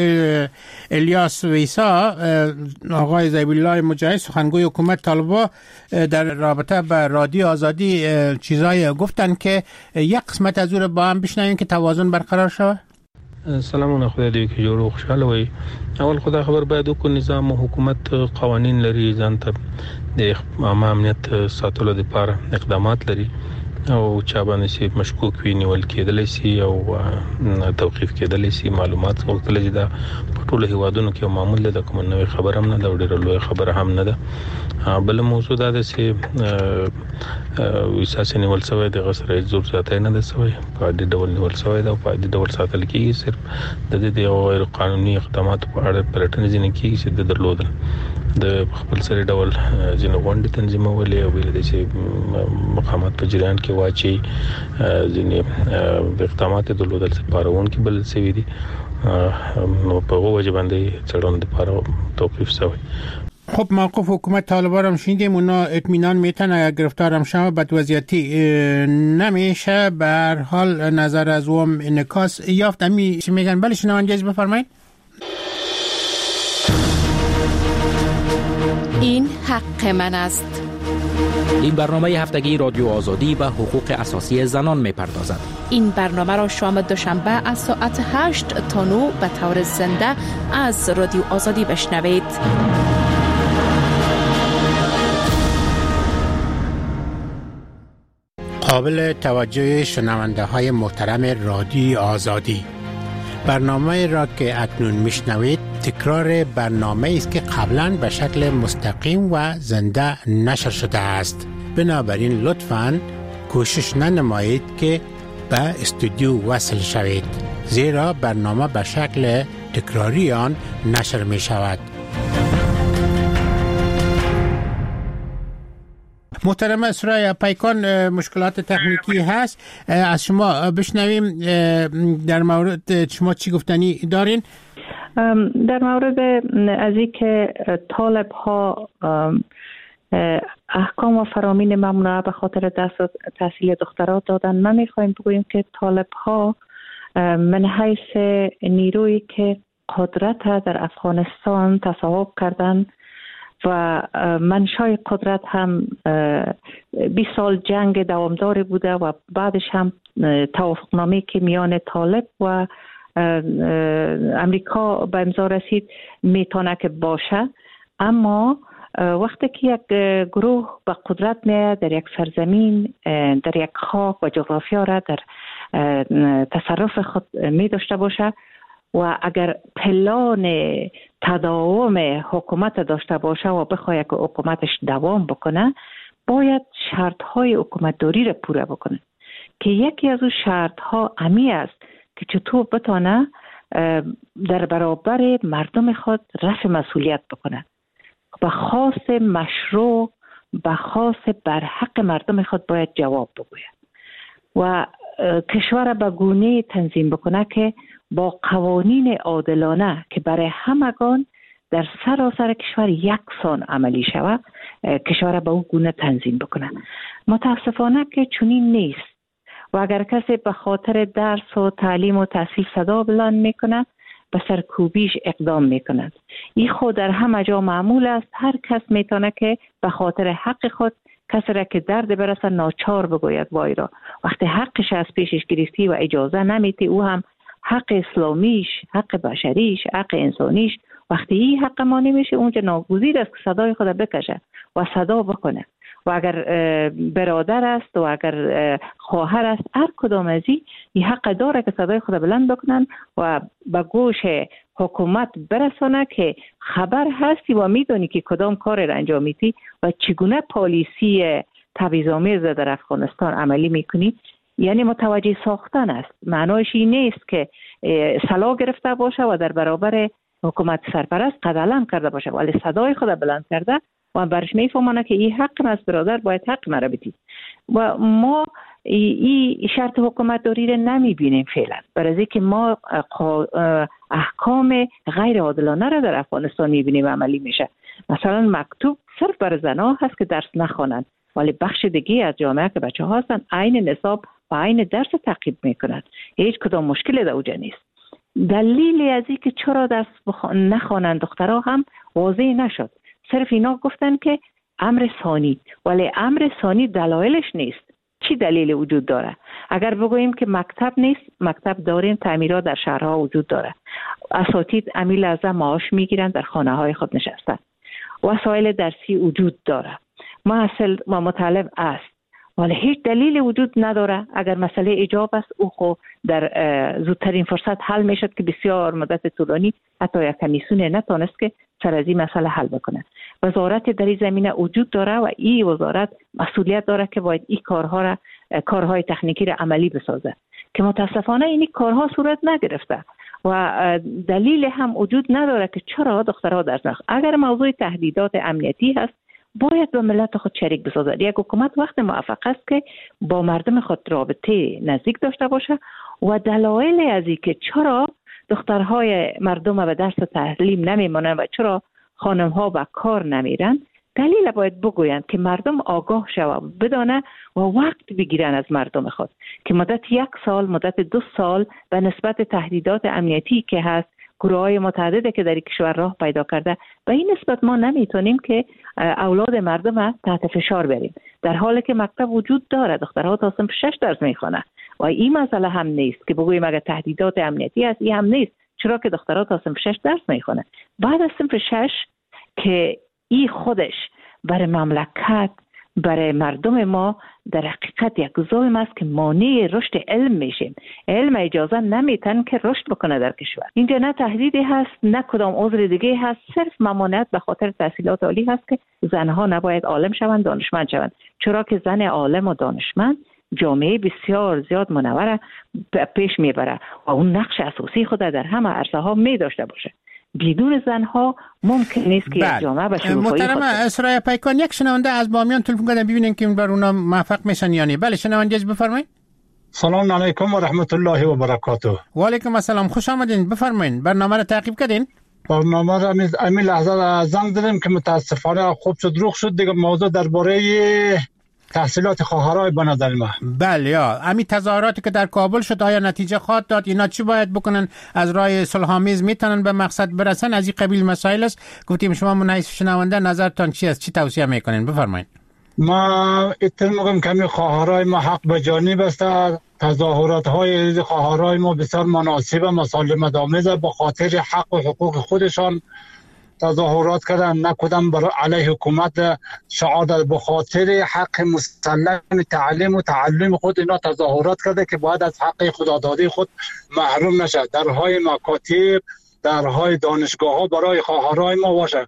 الیاس ویسا، آقای ذبیح الله مجاهد سخنگوی حکومت طالبان در رابطه با رادیو آزادی چیزای گفتن که یک قسمت از او رو با هم بشنویم که توازن برقرار شود. سلامونه، خدای دې کې جوړ او خوشاله وي. اول خدای خبر باید وکړو نظام او حکومت قوانین لري، ځان ته د عامه امنیت ساتلو لپاره اقدامات لري او چا باندې چې مشکوک وي نیول کېدلی شي او توقیف کېدلی شي. معلومات غوښتل دي دا په ټولو هیوادونو کې معمول ده، کوم نوې خبر هم نه ده او ډېره لویه خبره هم نه ده. بل موضوع دا ده چې اساسي نیول شوی د غسر زور ساتي نه ده شوی، په دې ډول نیول شوی ده او په دې ډول ساتل کېږي. صرف د دې د غیر قانوني اقداماتو په اړه پلټنې ځینې کېږي چې د درلودل د خپل سره ډول ځینې غونډې تنظیمولې او بل د چې مقامات په جریان کې واچي ځینې اقدامات درلودل چې پارون کې بل څه وي دي نو په وجه باندې څړون د پاره توقیف شوی. خب موقف حکومت طالبان هم شنیدیم، اونا اطمینان میتن اگر گرفتار هم شما بدوضعیتی نمیشه. به هر حال نظر از اوم انعکاس یافت. امی چی میگن؟ بله شنونده بفرمایید. این حق من است. این برنامه هفتگی رادیو آزادی و حقوق اساسی زنان می پردازد. این برنامه را شام دوشنبه از ساعت هشت تا نه به طور زنده از رادیو آزادی بشنوید. قابل توجه شنونده های محترم رادیو آزادی، برنامه را که اکنون میشنوید تکرار برنامه است که قبلا به شکل مستقیم و زنده نشر شده است. بنابراین لطفاً کوشش ننمایید که به استودیو وصل شوید، زیرا برنامه به شکل تکراری آن نشر می شود. محترم اسرای پیکان، مشکلات تکنیکی هست، از شما بشنویم در مورد شما چی گفتنی دارین؟ در مورد از این که طالب ها احکام و فرامین ممنوعه به خاطر دست تحصیل دخترات دادن، ما میخوایم بگوییم که طالب ها من حیث نیروی که قدرت در افغانستان تصاحب کردن و منشای قدرت هم بیست سال جنگ دوامدار بوده و بعدش هم توافقنامه که میان طالب و امریکا به امضا رسید میتونه که باشه. اما وقتی که یک گروه به قدرت میاد در یک سرزمین، در یک خاک و جغرافیا را در تصرف خود می داشته باشه و اگر پلان تداوم حکومت داشته باشه و بخواه که حکومتش دوام بکنه، باید شرطهای حکومتداری را پوره بکنه که یکی از اون شرطها امی است که چطور بتانه در برابر مردم خود رفع مسئولیت بکنه، به خاص مشروع، به خاص بر حق مردم خود باید جواب بگوید و کشور به گونه تنظیم بکنه که با قوانین عادلانه که برای همگان در سراسر کشور یکسان عملی شود، کشور به اون گونه تنظیم بکنه. متاسفانه که چنین نیست و اگر کسی به خاطر درس و تعلیم و تحصیل صدا بلند میکنه، به سرکوبیش اقدام میکند. این خود در همه جا معمول است. هر کس میتونه که به خاطر حق خود کسی را که درد برسه ناچار بگوید وای را. وقتی حقش از پیشش گرفتی و اجازه نمیتی، او هم حق اسلامیش، حق بشریش، حق انسانیش، وقتی این حق ما نمیشه، اونجا ناگزیر است که صدای خود بکشه و صدا بکنه. و اگر برادر است و اگر خواهر است، هر کدام از این حق داره که صدای خود بلند بکنن و به گوش حکومت برسانه که خبر هستی و میدونی که کدام کار را انجام میدی و چگونه پالیسی تبعیض‌آمیز در افغانستان عملی میکنی. یعنی متوجه ساختن است. معنایش این نیست که سلاح گرفته باشه و در برابر حکومت سرپرست قد علم کرده باشه، ولی صدای خود بلند کرده و برش میفهمانه که این حق از برادر، باید حق مرا بدید. و ما این شرط حکومت داری را نمیبینیم فعلا، برای که ما احکام غیر عادلانه را در افغانستان میبینیم عملی میشه. مثلا مکتوب صرف بر زنها هست که درس نخوانند، ولی بخش دیگه از جامعه که بچه ها هستن عین نصاب و عین درس تعقیب میکنند. هیچ کدام مشکل در اوجا نیست. دلیلی از این که چرا درس بخ... نخوانند دخترها هم واضح نشد. صرف اینا گفتن که امر ثانی، ولی امر ثانی دلایلش نیست. چی دلیل وجود داره؟ اگر بگوییم که مکتب نیست، مکتب داریم، تعمیرات در شهرها وجود داره، اساتید امی لحظه معاش میگیرن، در خانه های خود نشستن، وسایل درسی وجود داره، محصل و مطالب است، ولی هیچ دلیل وجود نداره. اگر مسئله ایجاب است، او خو در زودترین فرصت حل میشد که بسیار مدت طولانی حتی یک کمیسیون نتونست که سر از این مسئله حل بکنه. وزارت در این زمینه وجود داره و این وزارت مسئولیت داره که باید این کارها را، کارهای تکنیکی را عملی بسازه، که متاسفانه این کارها صورت نگرفته و دلیل هم وجود نداره که چرا دخترها درس نخوانند. اگر موضوع تهدیدات امنیتی هست، باید با ملت خود شریک بسازد. یک حکومت وقت موفق است که با مردم خود رابطه نزدیک داشته باشه و دلایل از این که چرا دخترهای مردم به درس و تعلیم نمیمونن و چرا خانمها به کار نمیرن، دلیل باید بگویند که مردم آگاه شود، بدانه و وقت بگیرن از مردم خود که مدت یک سال، مدت دو سال به نسبت تهدیدات امنیتی که هست، گروه های متعدده که در کشور راه پیدا کرده، به این نسبت ما نمیتونیم که اولاد مردم تحت فشار بریم، در حالی که مکتب وجود داره، دخترها تا صنف شش درس میخونه و این مسئله هم نیست که بگوییم اگر تهدیدات امنیتی هست، این هم نیست، چرا که دخترها تا صنف شش درس میخونه. بعد از صنف شش که این خودش برای مملکت، برای مردم ما در حقیقت یک ظلم است که مانع رشد علم میشیم. علم اجازه نمیتن که رشد بکنه در کشور. اینجا نه تهدیدی هست نه کدام عذر دیگه هست، صرف ممانعت به خاطر تحصیلات عالی هست که زنها نباید عالم شوند، دانشمند شوند، چرا که زن عالم و دانشمند جامعه بسیار زیاد منوره پیش میبره و اون نقش اساسی خود در همه عرصه ها می داشته باشه. بدون زنها ممکن نیست که یک جامعه به شکوفایی خود محترم اسرای پیکان، یک شنونده از بامیان تلفن کرده، ببینیم که بر اونا موفق میشن یا نه. بله شنونده بفرمایید. سلام علیکم و رحمت الله و برکاته. و علیکم السلام، خوش آمدین، بفرمایید. برنامه را تعقیب کردین؟ برنامه را امی لحظه زنگ زدیم که متاسفانه خوب شد روخ شد دیگه. موضوع درباره تحصیلات خواهرای به نظر ما. بله یا امی تظاهراتی که در کابل شد آیا نتیجه خواهد داد؟ اینا چی باید بکنن؟ از راه صلح‌آمیز میتونن به مقصد برسن؟ از این قبیل مسائل است. گفتیم شما من حیث شنونده نظرتان چی است؟ چی توصیه میکنین؟ بفرمایید. ما اتفاقا کمی خواهرای ما حق به جانب است. تظاهرات های خواهرای ما بسیار مناسب و مسالمت آمیز به خاطر حق و حقوق خودشان تظاهرات کردن، نه کدام برای علیه حکومت شعار داد، به خاطر حق مسلم تعلیم و تعلم خود اینا تظاهرات کرده که باید از حق خدادادی خود محروم نشد. درهای مکاتب، درهای دانشگاه ها برای خواهرای ما باشه.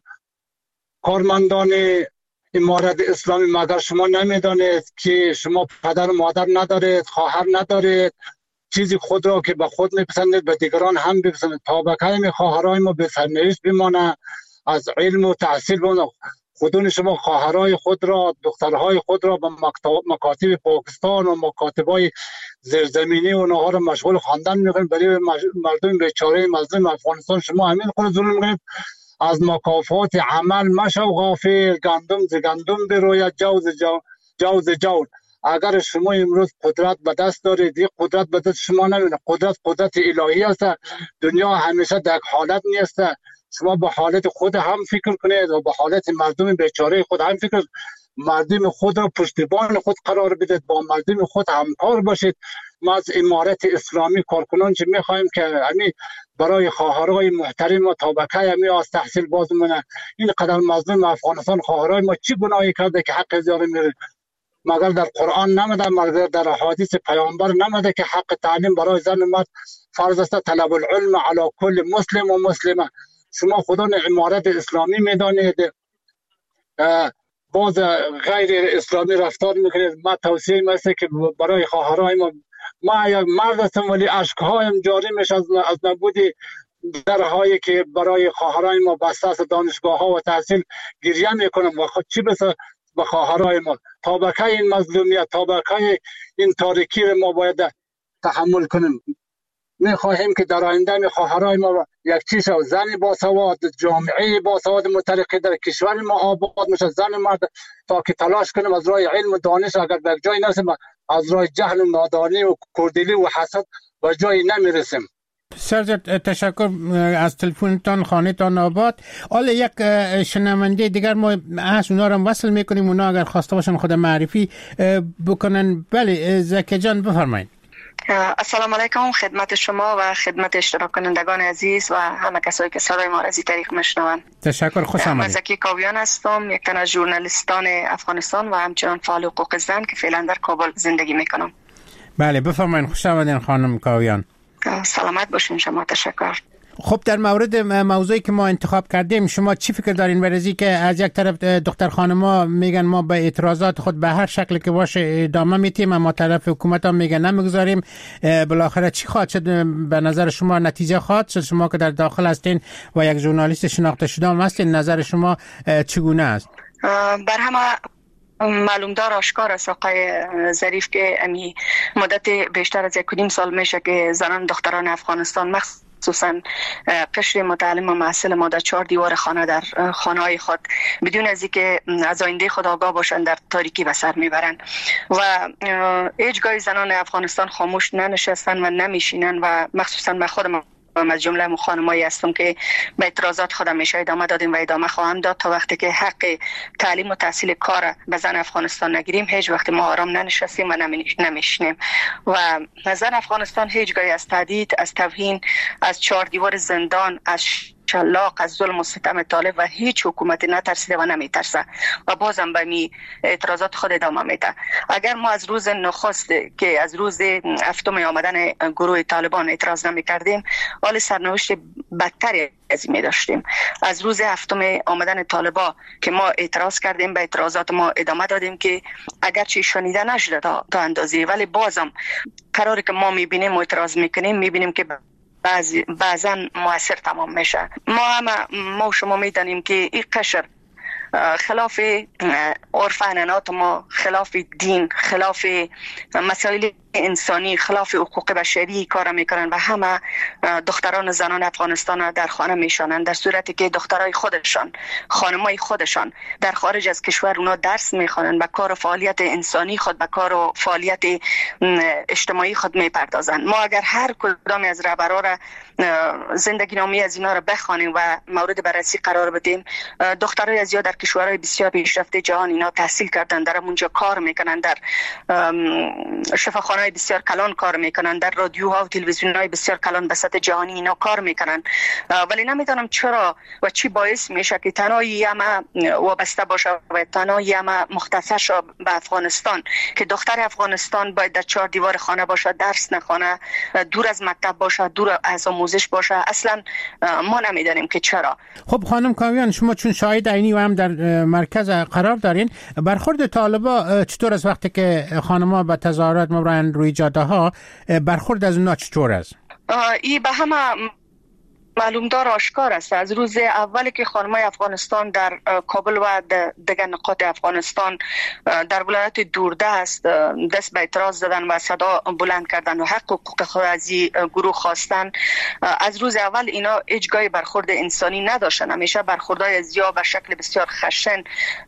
کارمندان امارت اسلامی، مگر شما نمیدانید که شما پدر و مادر ندارید، خواهر ندارید، چیزی خود را که به خود میپسندید به دیگران هم بپسندید. تا به کلمه خواهرای ما به سرنوشت بمانه، از علم و تحصیل بمانه. خودون شما خواهرای خود را، دخترهای خود را به مکاتب پاکستان و مکاتبای زیرزمینی و اونها را مشغول خواندن میکنید. برای مردم بیچاره مظلوم افغانستان شما همین خود ظلم میکنید. از مکافات عمل مشو غافل، گندم ز گندم بروید، جو ز جو جو ز جو. اگر شما امروز قدرت به دست دارید، این قدرت به دست شما نمیاد. قدرت قدرت الهی است. دنیا همیشه در حالت نیست. شما به حالت خود هم فکر کنید و به حالت مردم بیچاره خود هم فکر. مردم خود را پشتیبان خود قرار بدید، با مردم خود همکار باشید. ما از امارت اسلامی کارکنان چه میخوایم که همین برای خواهرای محترم و طبقه همین از تحصیل باز منه. این قدر مظلوم افغانستان خواهرای ما چی گناهی کرده که حق زیاره میره؟ مگر در قرآن نمیده، مگر در حدیث پیامبر نمیده که حق تعلیم برای زن و مرد فرض است؟ طلب العلم علی کل مسلم و مسلمه. شما خودان امارت اسلامی میدانید، باز غیر اسلامی رفتار میکنید. ما توصیه میسته که برای خواهرای ما، ما یک مرد هستم ولی اشکهایم جاری میشه از از نبود درهایی که برای خواهرای ما بسته است. دانشگاه ها و تحصیل گریه میکنم و خود چی بسه به خواهرای ما. طبقه این مظلومیت، طبقه این تاریکی ما باید تحمل کنیم. میخواهیم که در آینده خواهرای ما یک چیز شد، زنی باسواد، جامعه باسواد مترقی در کشور ما آباد میشه. زن مرد تا که تلاش کنیم از راه علم و دانش، اگر به جای نرسیم از راه جهل و نادانی و کردلی و حسد به جای نمیرسیم. سرزد تشکر از تلفنتان، خانه تان آباد. حالا یک شنونده دیگر ما هست، اونا رو وصل میکنیم، اونا اگر خواسته باشن خود معرفی بکنن. بله زکی جان بفرمایید. السلام علیکم خدمت شما و خدمت اشتراک کنندگان عزیز و همه کسایی که صدای ما را از این طریق میشنوند. تشکر، خوش آمدید. من زکی کاویان هستم، یک تن از ژورنالیستان افغانستان و همچنان فعال حقوق زن که فعلا در کابل زندگی میکنم. بله بفرمایید، خوش آمدین خانم کاویان. سلامت باشین شما. تشکر. خب در مورد موضوعی که ما انتخاب کردیم شما چی فکر دارین؟ برای که از یک طرف دختر خانم‌ها میگن ما به اعتراضات خود به هر شکل که باشه ادامه میدیم، اما طرف حکومت هم میگن نمیگذاریم. بالاخره چی خواهد شد به نظر شما؟ نتیجه خواهد شد؟ شما که در داخل هستین و یک ژورنالیست شناخته شده هم هستین، نظر شما چگونه است؟ بر همه معلوم دار آشکار است آقای ظریف که امی مدت بیشتر از یک کدیم سال میشه که زنان دختران افغانستان مخصوصا قشر متعلم و محصل ما در چهار دیوار خانه در خانه های خود بدون از اینکه از آینده خود آگاه باشند در تاریکی به سر میبرند و هیچگاه زنان افغانستان خاموش ننشستن و نمیشینن و مخصوصا به خود ما از جمله خانمایی هستم که به اعتراضات خودم میشه ادامه دادیم و ادامه خواهم داد تا وقتی که حق تعلیم و تحصیل کار به زن افغانستان نگیریم. هیچ وقت ما آرام ننشستیم و نمیشنیم و زن افغانستان هیچگاهی از تهدید، از توهین، از چهار دیوار زندان، از شلاق، از ظلم و ستم طالب و هیچ حکومتی نترسیده و نمیترسه و بازم به می اعتراضات خود ادامه میده. اگر ما از روز نخست که از روز هفتم آمدن گروه طالبان اعتراض نمی کردیم، حال سرنوشت بدتری از این می داشتیم. از روز هفتم آمدن طالبان که ما اعتراض کردیم، به اعتراضات ما ادامه دادیم که اگرچه شنیده نشده تا, تا اندازه، ولی بازم قراری که ما میبینیم و اعتراض میکنیم میبینیم که بعضی بعضا موثر تمام میشه. ما هم ما شما میدانیم که این قشر خلاف عرف عنعنات ما، خلاف دین، خلاف مسائل انسانی، خلاف حقوق بشری کار میکنن و همه دختران زنان افغانستان در خانه میشانن، در صورتی که دخترای خودشان، خانمای خودشان در خارج از کشور اونا درس میخوانن، به کار و فعالیت انسانی خود، به کار و فعالیت اجتماعی خود میپردازن. ما اگر هر کدام از رهبران را زندگی نامه از اینا را بخوانیم و مورد بررسی قرار بدیم، دخترای از یا در کشورهای بسیار پیشرفته جهان اینا تحصیل کردن، در اونجا کار میکنن، در شفاخانه بسیار کلان کار میکنن، در رادیوها و تلویزیونهای بسیار کلان به سطح جهانی اینا کار میکنن، ولی نمیدونم چرا و چی باعث میشه که تنهایی اما وابسته باشه و تنهایی اما مختصر شه به افغانستان، که دختر افغانستان باید در چهار دیوار خانه باشه، درس نخونه، دور از مکتب باشه، دور از آموزش باشه. اصلا ما نمیدونیم که چرا. خب خانم کاویان، شما چون شاهد عینی و هم در مرکز قرار دارین، برخورد طالبا چطور است وقتی که خانم‌ها به تظاهرات مبرن روی جاده ها؟ برخورد از اونا چطور است؟ ای به همه معلوم دار آشکار است. از روز اولی که خانمای افغانستان در کابل و دیگر نقاط افغانستان در ولایت دوردست دست به اعتراض زدن و صدا بلند کردن و حق حقوق خود از این گروه خواستن، از روز اول اینا هیچگاه برخورد انسانی نداشتن. همیشه برخوردهای از یا به شکل بسیار خشن،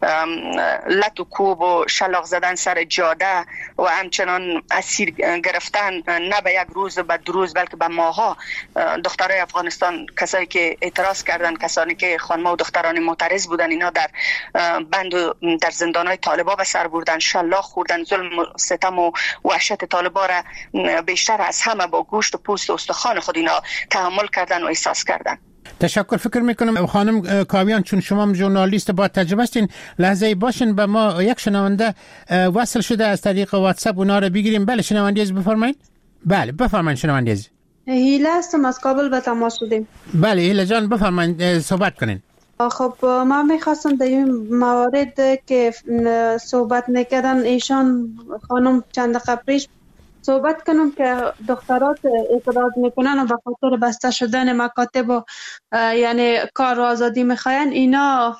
لط و کوب و شلاق زدن سر جاده و همچنان اسیر گرفتن، نه به یک روز به دو روز بلکه به ماها دخترای افغانستان، کسایی که اعتراض کردن، کسانی که خانم‌ها و دختران معترض بودن، اینا در بند و در زندان‌های طالبا به سر بردن، شلاق خوردن، ظلم و ستم و وحشت طالبا را بیشتر از همه با گوشت و پوست و استخوان خود اینا تحمل کردن و احساس کردن. تشکر. فکر میکنم خانم کاویان، چون شما ژورنالیست با تجربه هستین، لحظه باشین به ما یک شنونده وصل شده از طریق واتساپ، اونا رو بگیریم. بله شنونده از بفرمایید. بله بفرمایید شنونده از. هیله هستم، از کابل به تماس شدیم. بله هیله جان بفرمایید، صحبت کنین. خب من میخواستم در این موارد که صحبت میکردن ایشان خانم چند دقیقه پیش صحبت کنم که دخترات اعتراض میکنن و به خاطر بسته شدن مکاتب و یعنی کار و آزادی میخواین، اینا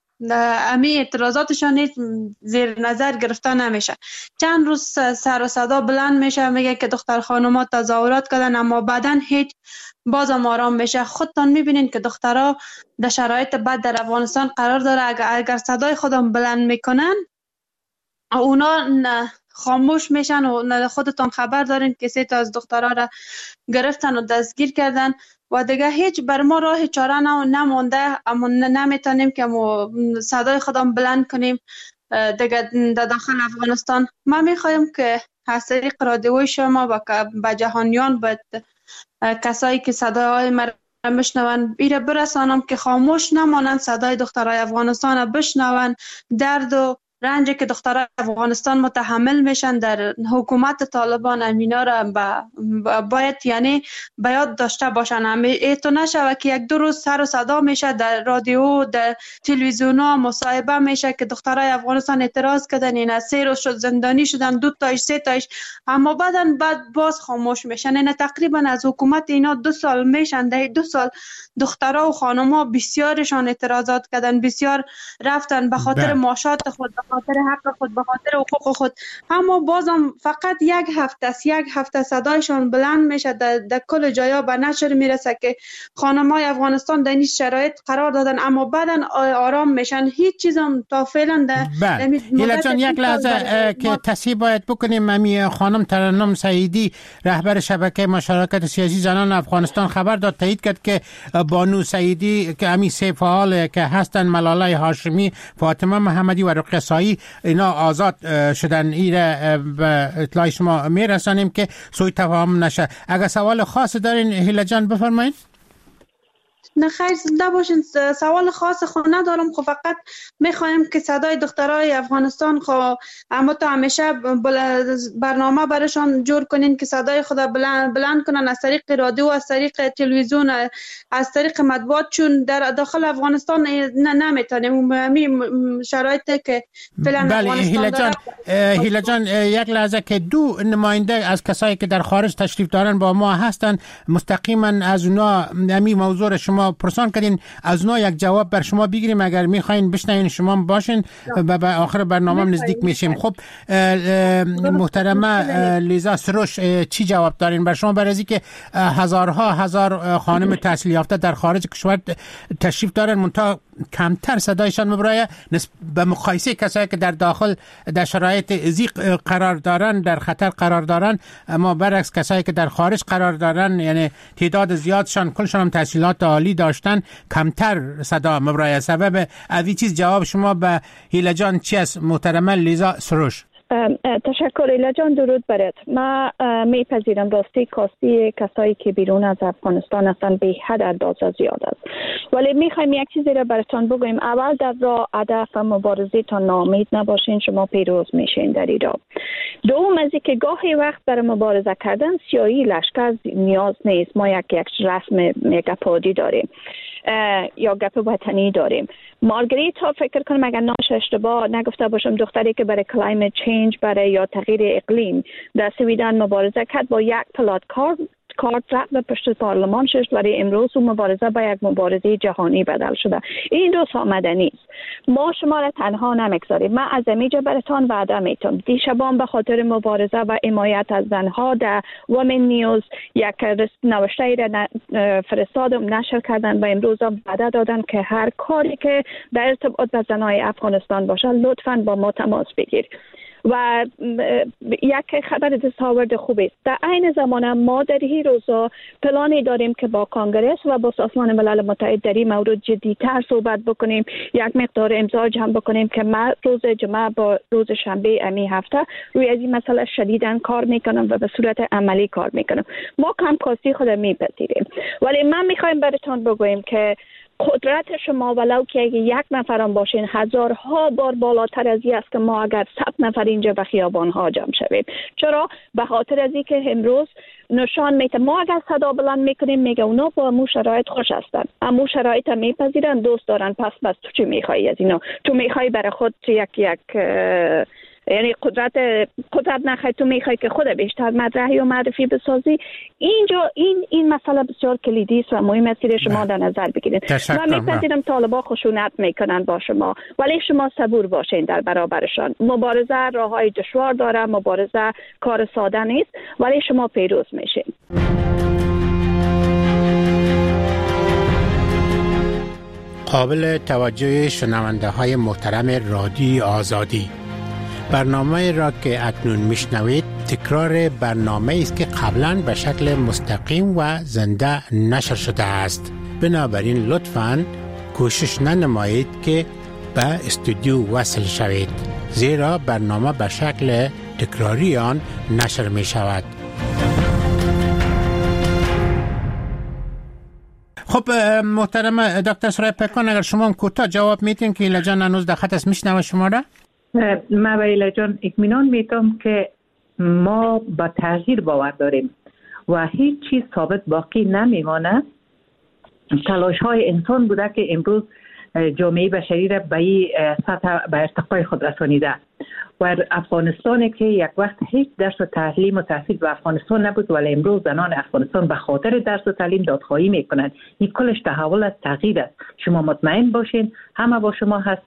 امی اعتراضاتشان نیست زیر نظر گرفته نمیشه. چند روز سر و صدا بلند میشه، میگه که دختر خانوما تظاهرات کردن، اما بعدن هیچ بازم آرام میشه. خودتان میبینین که دخترها در شرایط بد در افغانستان قرار داره. اگر, اگر صدای خودم بلند میکنن اونا خاموش میشن و خودتان خبر دارین که سه تا از دخترها را گرفتن و دستگیر کردن و دیگه هیچ بر ما راه چاره نمونده، اما نمیتونیم که ما صدای خودم بلند کنیم دیگه در داخل افغانستان. من میخوایم که از طریق رادیوی شما و به جهانیان، به کسایی که صدای ما میشنون ایره برسانم که خاموش نمانند، صدای دخترای افغانستان بشنون، درد و رنجی که دخترای افغانستان متحمل میشن در حکومت طالبان، امینا را با باید یعنی باید داشته باشن. ایتو نشوه که یک دو روز سر و صدا میشه در رادیو، در تلویزیون ها مصاحبه میشه که دخترای افغانستان اعتراض کردن، اینا سه روز شد زندانی شدن، دو تایش سه تایش، اما بعدن بعد باز خاموش میشن. اینا تقریبا از حکومت اینا دو سال میشن، در دو سال دخترها و خانم‌ها بسیارشان اعتراضات کردن، بسیار رفتن به خاطر معاشات خود، به خاطر حق خود، به خاطر حقوق خود. اما بازم فقط یک هفته است، یک هفته صدایشان بلند میشه، در, در کل جایا به نشر میرسه که خانم‌های افغانستان در این شرایط قرار دادن، اما بعداً آرام میشن. هیچ چیزم تا فعلا در بله. هیلا جان یک لحظه که تصحیح باید بکنیم. امی خانم ترنم سعیدی رهبر شبکه مشارکت سیاسی زنان افغانستان خبر داد، تایید کرد که بانو سعیدی که امی سه فعال که هستن، ملاله هاشمی، فاطمه محمدی و رقیه سایی، اینا آزاد شدن. ایره به اطلاع شما میرسانیم که سوء تفاهم نشه. اگر سوال خاص دارین هیلا جان بفرمایید. نه خیر، زنده باشین. سوال خاص خود ندارم، خب فقط میخوایم که صدای دخترای افغانستان خب اما تا همیشه برنامه برشان جور کنین که صدای خود بلند, بلند کنن از طریق رادیو، از طریق تلویزیون، از طریق مطبوعات، چون در داخل افغانستان نه نمیتونیم همین شرایطی که فعلا بله. افغانستان هیلا جان هیلا جان یک لحظه که دو نماینده از کسایی که در خارج تشریف دارن با ما هستن، مستقیما از اونا همین موضوع شما پرسان کردین، از اونا یک جواب بر شما بگیریم. اگر میخواین بشنوین شما باشین و به آخر برنامه نزدیک میشیم. خب محترمه لیزا سروش، چی جواب دارین بر شما؟ برای که هزارها هزار خانم تحصیل یافته در خارج کشور تشریف دارن، منتها کمتر صدایشان مبرای به مقایسه کسایی که در داخل در شرایط ضیق قرار دارن، در خطر قرار دارن، اما برعکس کسایی که در خارج قرار دارن، یعنی تعداد زیادشان کلشان هم تحصیلات عالی داشتن، کمتر صدا مبرای. سبب اوی چیز جواب شما به هیلا جان چی است محترمه لیزا سروش؟ تشکر هیلا جان، درود برات. ما میپذیرم راستی کاستی کسایی که بیرون از افغانستان هستن به حد اندازه زیاد است، ولی میخوایم یک چیزی را براتون بگویم. اول در راه هدف و مبارزه تا ناامید نباشین، شما پیروز میشین در ایران. دوم از اینکه گاهی وقت برای مبارزه کردن سیاهی لشکر نیاز نیست. ما یک یک رسم گپادی داریم یا گپ وطنی داریم. مارگریت ها فکر کنم اگر ناش اشتباه نگفته باشم، دختری که برای کلایمت چینج، برای یا تغییر اقلیم در سویدن مبارزه کرد، با یک پلات کار کارت رفت به پشت پارلمان شد. برای امروز و مبارزه با یک مبارزه جهانی بدل شده. این روز آمده نیست. ما شما را تنها نمیگذاریم. من از امیجا براتان وعده میتونم دیشبان به خاطر مبارزه و حمایت از زنها در وومن نیوز یک نوشته را فرستادم، نشر کردن و امروز وعده دادن که هر کاری که در ارتباط با زنهای افغانستان باشه لطفاً با ما تماس بگیر. و یک خبر دستاورد خوبی است. در این زمان ما در این روزا پلانی داریم که با کانگرس و با سازمان ملل متحد در این مورد جدی‌تر صحبت بکنیم، یک مقدار امضا جمع بکنیم که ما روز جمعه با روز شنبه امی هفته روی از این مسئله شدیداً کار میکنم و به صورت عملی کار میکنم. ما کم کاستی خود میپذیریم، ولی من میخوایم براتون بگویم که قدرت شما ولو که یک نفرم باشین هزارها بار بالاتر از این است که ما اگر صد نفر اینجا به خیابان‌ها جمع شویم. چرا؟ به خاطر از اینکه امروز نشان میده ما اگر صدا بلند میکنیم میگه اونا با امو شرایط خوش هستن، امو شرایط میپذیرن، دوست دارن، پس بس تو چی میخوای از اینا؟ تو میخوای برای خود یک یک یعنی قدرت قدرت نخواهی، تو میخوای که خود بیشتر مدرحی و معرفی بسازی. اینجا این این مسئله بسیار کلیدی است و مهم است که شما در نظر بگیرید. من میپذیرم طالبا خشونت میکنن با شما، ولی شما صبور باشین در برابرشان. مبارزه راههای دشوار داره، مبارزه کار ساده نیست، ولی شما پیروز میشین. قابل توجه شنونده های محترم رادیو آزادی، برنامه را که اکنون میشنوید تکرار برنامه است که قبلا به شکل مستقیم و زنده نشر شده است. بنابراین لطفاً کوشش ننمایید که به استودیو وصل شوید، زیرا برنامه به شکل تکراری آن نشر می شود. خب محترم دکتر سرای پکان، اگر شما کوتاه جواب میتین که ایلجان هنوز در خط است، میشنوه شما را؟ من به ایلجان اطمینان میتم که ما با تغییر باور داریم و هیچ چیز ثابت باقی نمیمانه. تلاش های انسان بوده که امروز جامعه بشری را به این سطح به ارتقای خود رسانیده و افغانستان که یک وقت هیچ درس و تعلیم و تحصیل به افغانستان نبود، ولی امروز زنان افغانستان به خاطر درس و تعلیم دادخواهی میکنند. این کلش تحول از تغییر است. شما مطمئن باشین همه با شما هستن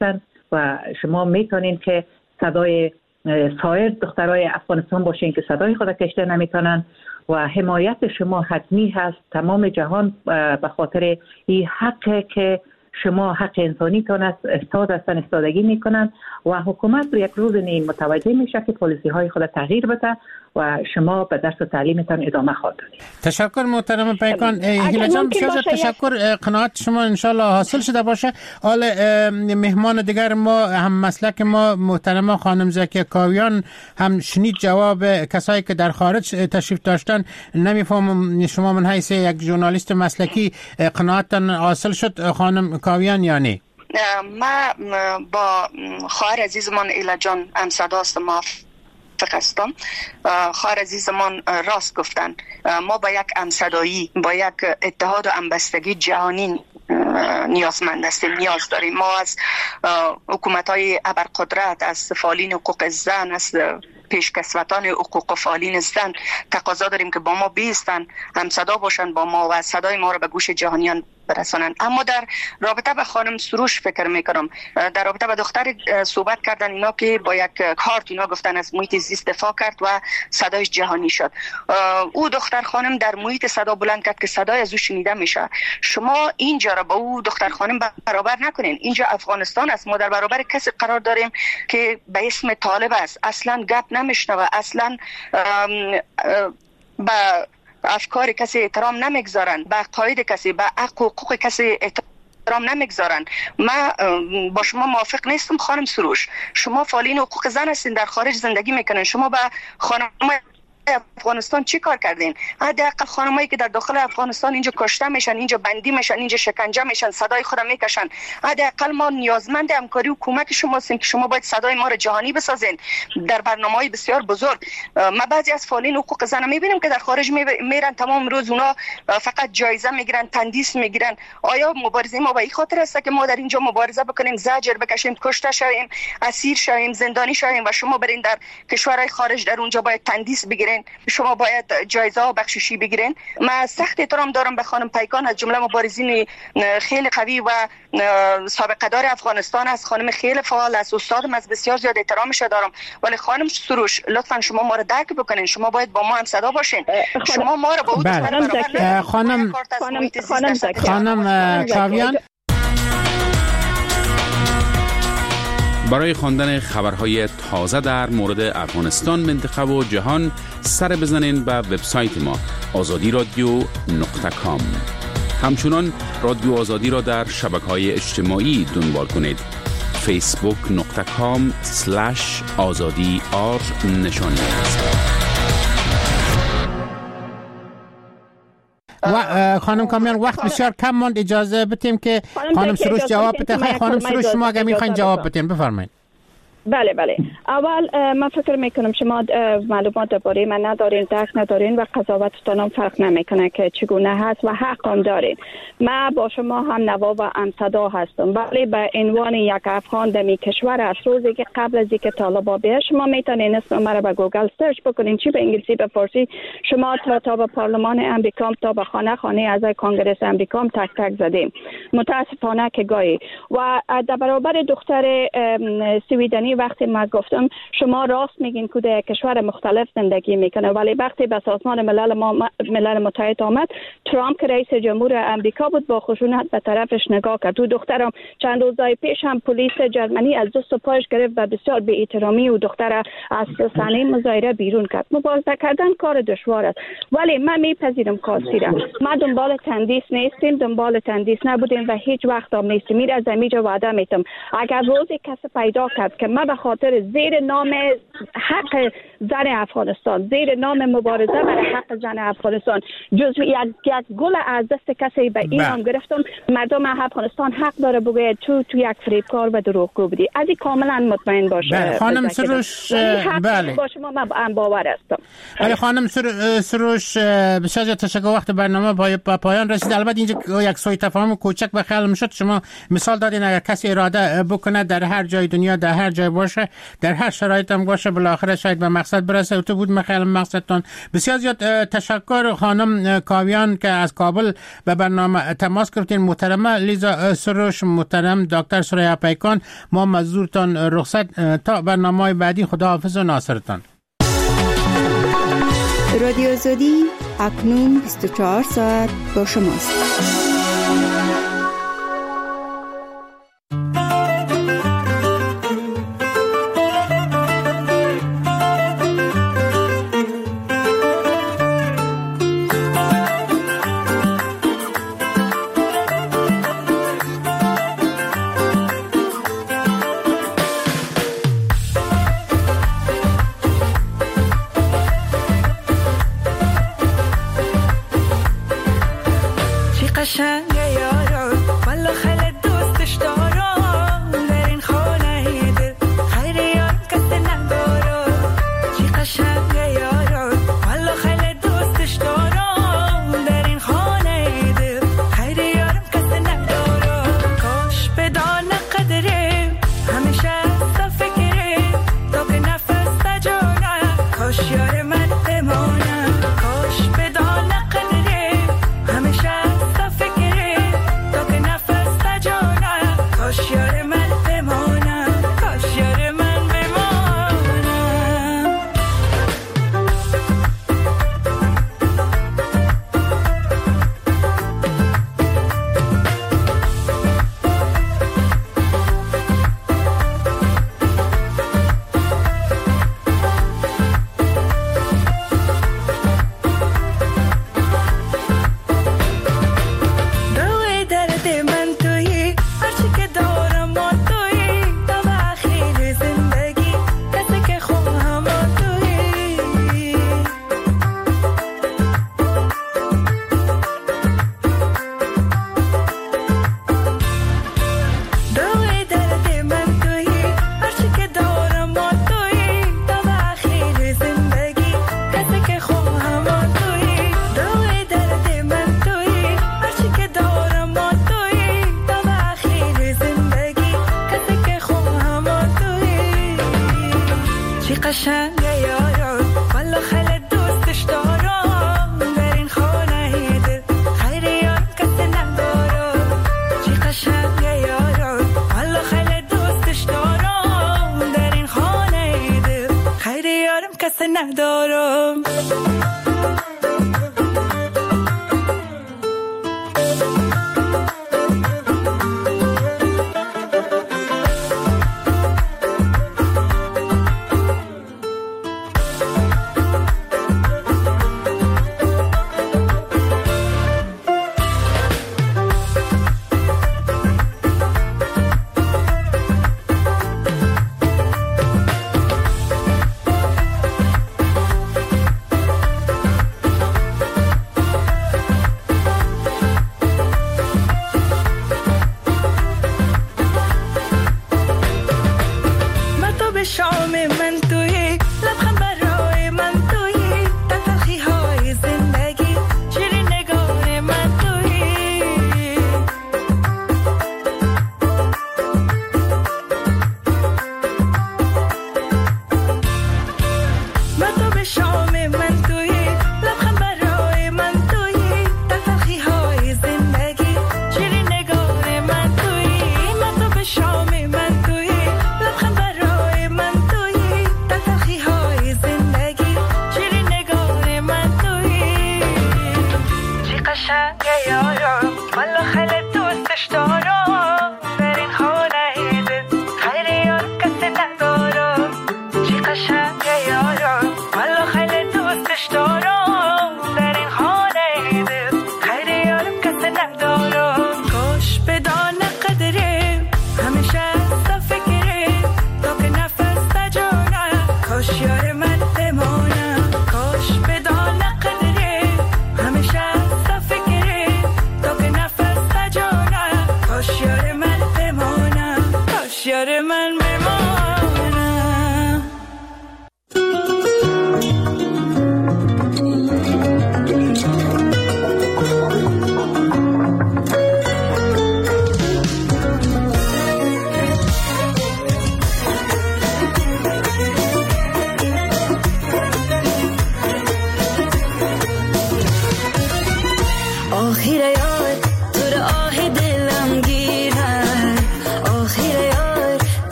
و شما میتونین که صدای سایر دخترای افغانستان باشین که صدای خود کشته نمیتونن و حمایت شما حتمی هست. تمام جهان به خاطر این حق که شما حق انسانی تان است استاد هستن استادگی میکنن و حکومت یک روز این متوجه میشه که پالیسی های خود تغییر بده و شما به درس و تعلیمتان ادامه خواهید داد. تشکر محترم پیکان. هیله جان بسیار تشکر. قناعت شما انشالله حاصل شده باشه. حال مهمان دیگر ما هم مسلک ما محترم خانم زکیه کاویان هم شنید جواب کسایی که در خارج تشریف داشتن. نمیفهمم شما من حیث یک ژورنالیست مسلکی قناعتتان حاصل شد خانم کاویان یا نه؟ ما با خواهر عزیزمان ایلا جان هم صداست ما فقستم. خواهر عزیزمان راست گفتن. ما با یک همصدایی با یک اتحاد و همبستگی جهانی نیازمند هستیم، نیاز داریم. ما از حکومت‌های ابرقدرت، از فعالین حقوق زن، از پیشکسوتان حقوق فعالین زن تقاضا داریم که با ما بیستن، هم صدا باشن با ما و صدای ما رو به گوش جهانیان برسانن. اما در رابطه به خانم سروش فکر میکنم، در رابطه به دختر صحبت کردن اینا که با یک کارت اینا گفتن از محیط زیست دفاع کرد و صدایش جهانی شد. او دختر خانم در محیط صدا بلند کرد که صدای از او شنیده میشه. شما اینجا را با او دختر خانم برابر نکنین. اینجا افغانستان است. ما در برابر کسی قرار داریم که به اسم طالب است، اصلا گپ نمیشنوه، اصلا با افکار کسی احترام نمیگذارن، به عقاید کسی، به حق و حقوق کسی احترام نمیگذارن. من با شما موافق نیستم خانم سروش. شما فعالین حقوق زن هستین، در خارج زندگی میکنین. شما به خانم افغانستان چی کار کردین؟ حداقل خانمایی که در داخل افغانستان اینجا کشته میشن، اینجا بندی میشن، اینجا شکنجه میشن، صدای خود میکشن. حداقل ما نیازمند همکاری و کمک شما هستیم که شما باید صدای ما رو جهانی بسازین در برنامه‌های بسیار بزرگ. ما بعضی از فعالین حقوق زن میبینیم که در خارج میرن، تمام روز اونا فقط جایزه میگیرن، تندیس میگیرن. آیا مبارزه ما به این خاطر است که ما در اینجا مبارزه بکنیم، زجر بکشیم، کشته شویم، اسیر شویم، زندانی شویم و شما برین در کشورهای خارج در اونجا باید تندیس بگیرین، شما باید جایزه و بخششی بگیرین؟ من سخت احترام دارم به خانم پیکان، از جمله مبارزین خیلی قوی و سابقه دار افغانستان است، خانم خیلی فعال است، استادم از بسیار زیاد احترامش دارم. ولی خانم سروش لطفا شما ما رو درک بکنین، شما باید با ما هم صدا باشین. شما ما رو با اون خانم خانم خانم کاویان برای خواندن خبرهای تازه در مورد افغانستان، منطقه و جهان سر بزنین به وبسایت ما آزادی رادیو نقطه کام. همچنان رادیو آزادی را در شبکه‌های اجتماعی دنبال کنید. فیسبوک نقطه کام سلش آزادی آر نشانی و خانم کامیان وقت بسیار کم ماند، اجازه بدیم که خانم سروش جواب بده. خانم سروش شما اگه میخواین جواب بدین بفرمایید. بله بله. اول من فکر میکنم شما معلومات درباره من ندارین، درک ندارین و قضاوتتان هم فرق نمیکنه که چگونه هست و حق هم دارین. من با شما هم نوا و هم صدا هستم، ولی به عنوان یک افغان دمی کشور از روزی که قبل از اینکه طالبان بیاد شما میتونین اسم مرا به گوگل سرچ بکنین، چی به انگلیسی به فارسی. شما تا تا به پارلمان امریکا تا به خانه خانه اعضای کنگره امریکا تک تک زدیم. متاسفانه که گاهی و در برابر دختر سویدنی وقتی ما گفتم شما راست میگین که در کشور مختلف زندگی میکنه، ولی وقتی به سازمان ملل ملل متحد آمد، ترامپ که رئیس جمهور امریکا بود با خشونت به طرفش نگاه کرد. تو دخترم چند روزای پیش هم پلیس جرمنی از دست و پاش گرفت و بسیار بی احترامی و دختر از صحنه مظاهره بیرون کرد. مبارزه کردن کار دشوار است، ولی من میپذیرم کاسی را. ما دنبال تندیس نیستیم، دنبال تندیس نبودیم و هیچ وقت هم نیستیم. میره از اینجا وعده میتم اگر روزی کسی پیدا کرد که من به خاطر زیر نام حق زن افغانستان، زیر نام مبارزه برای حق زن افغانستان جزو یک یک گل از دست کسی به این هم گرفتم، مردم افغانستان حق داره بگه تو تو یک فریبکار و دروغگو بودی. از این کاملا مطمئن باشه. بله خانم سروش، بله با شما من باور هستم. بله خانم سروش، بسیار تشکر. وقت برنامه با پایان رسید. البته اینجا یک سوء تفاهم کوچک به خیال میشد. شما مثال دادین اگر کسی اراده بکنه در هر جای دنیا، در هر جای باشه، در هر شرایط هم باشه، بشه بالاخره شاید به مقصد برسه و تو بود مخیل مقصدتان. بسیار زیاد تشکر خانم کاویان که از کابل به برنامه تماس گرفتین. محترمه لیزا سروش، محترم دکتر سریا پیکان، ما مزدورتان رخصت تا برنامه بعدی. خدا حافظ و ناصرتان. رادیو آزادی اکنون بیست و چهار ساعت با شماست.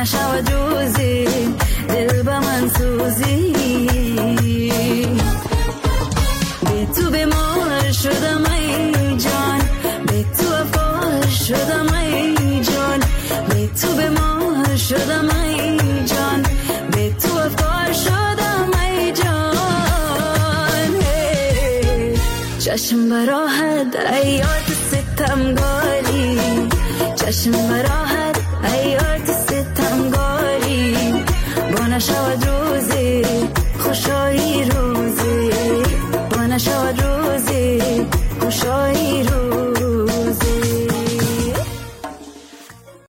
نشود روزی دل به من سوزی بی تو بیمار شدم ای جان بی تو افکار شدم ای جان بی تو بیمار شدم ای جان بی تو افکار شدم ای جان چشم براحت ایات ستمگاری چشم براحت ایات ستمگاری با نشود روزی خوشایی روزی با نشود روزی خوشایی روزی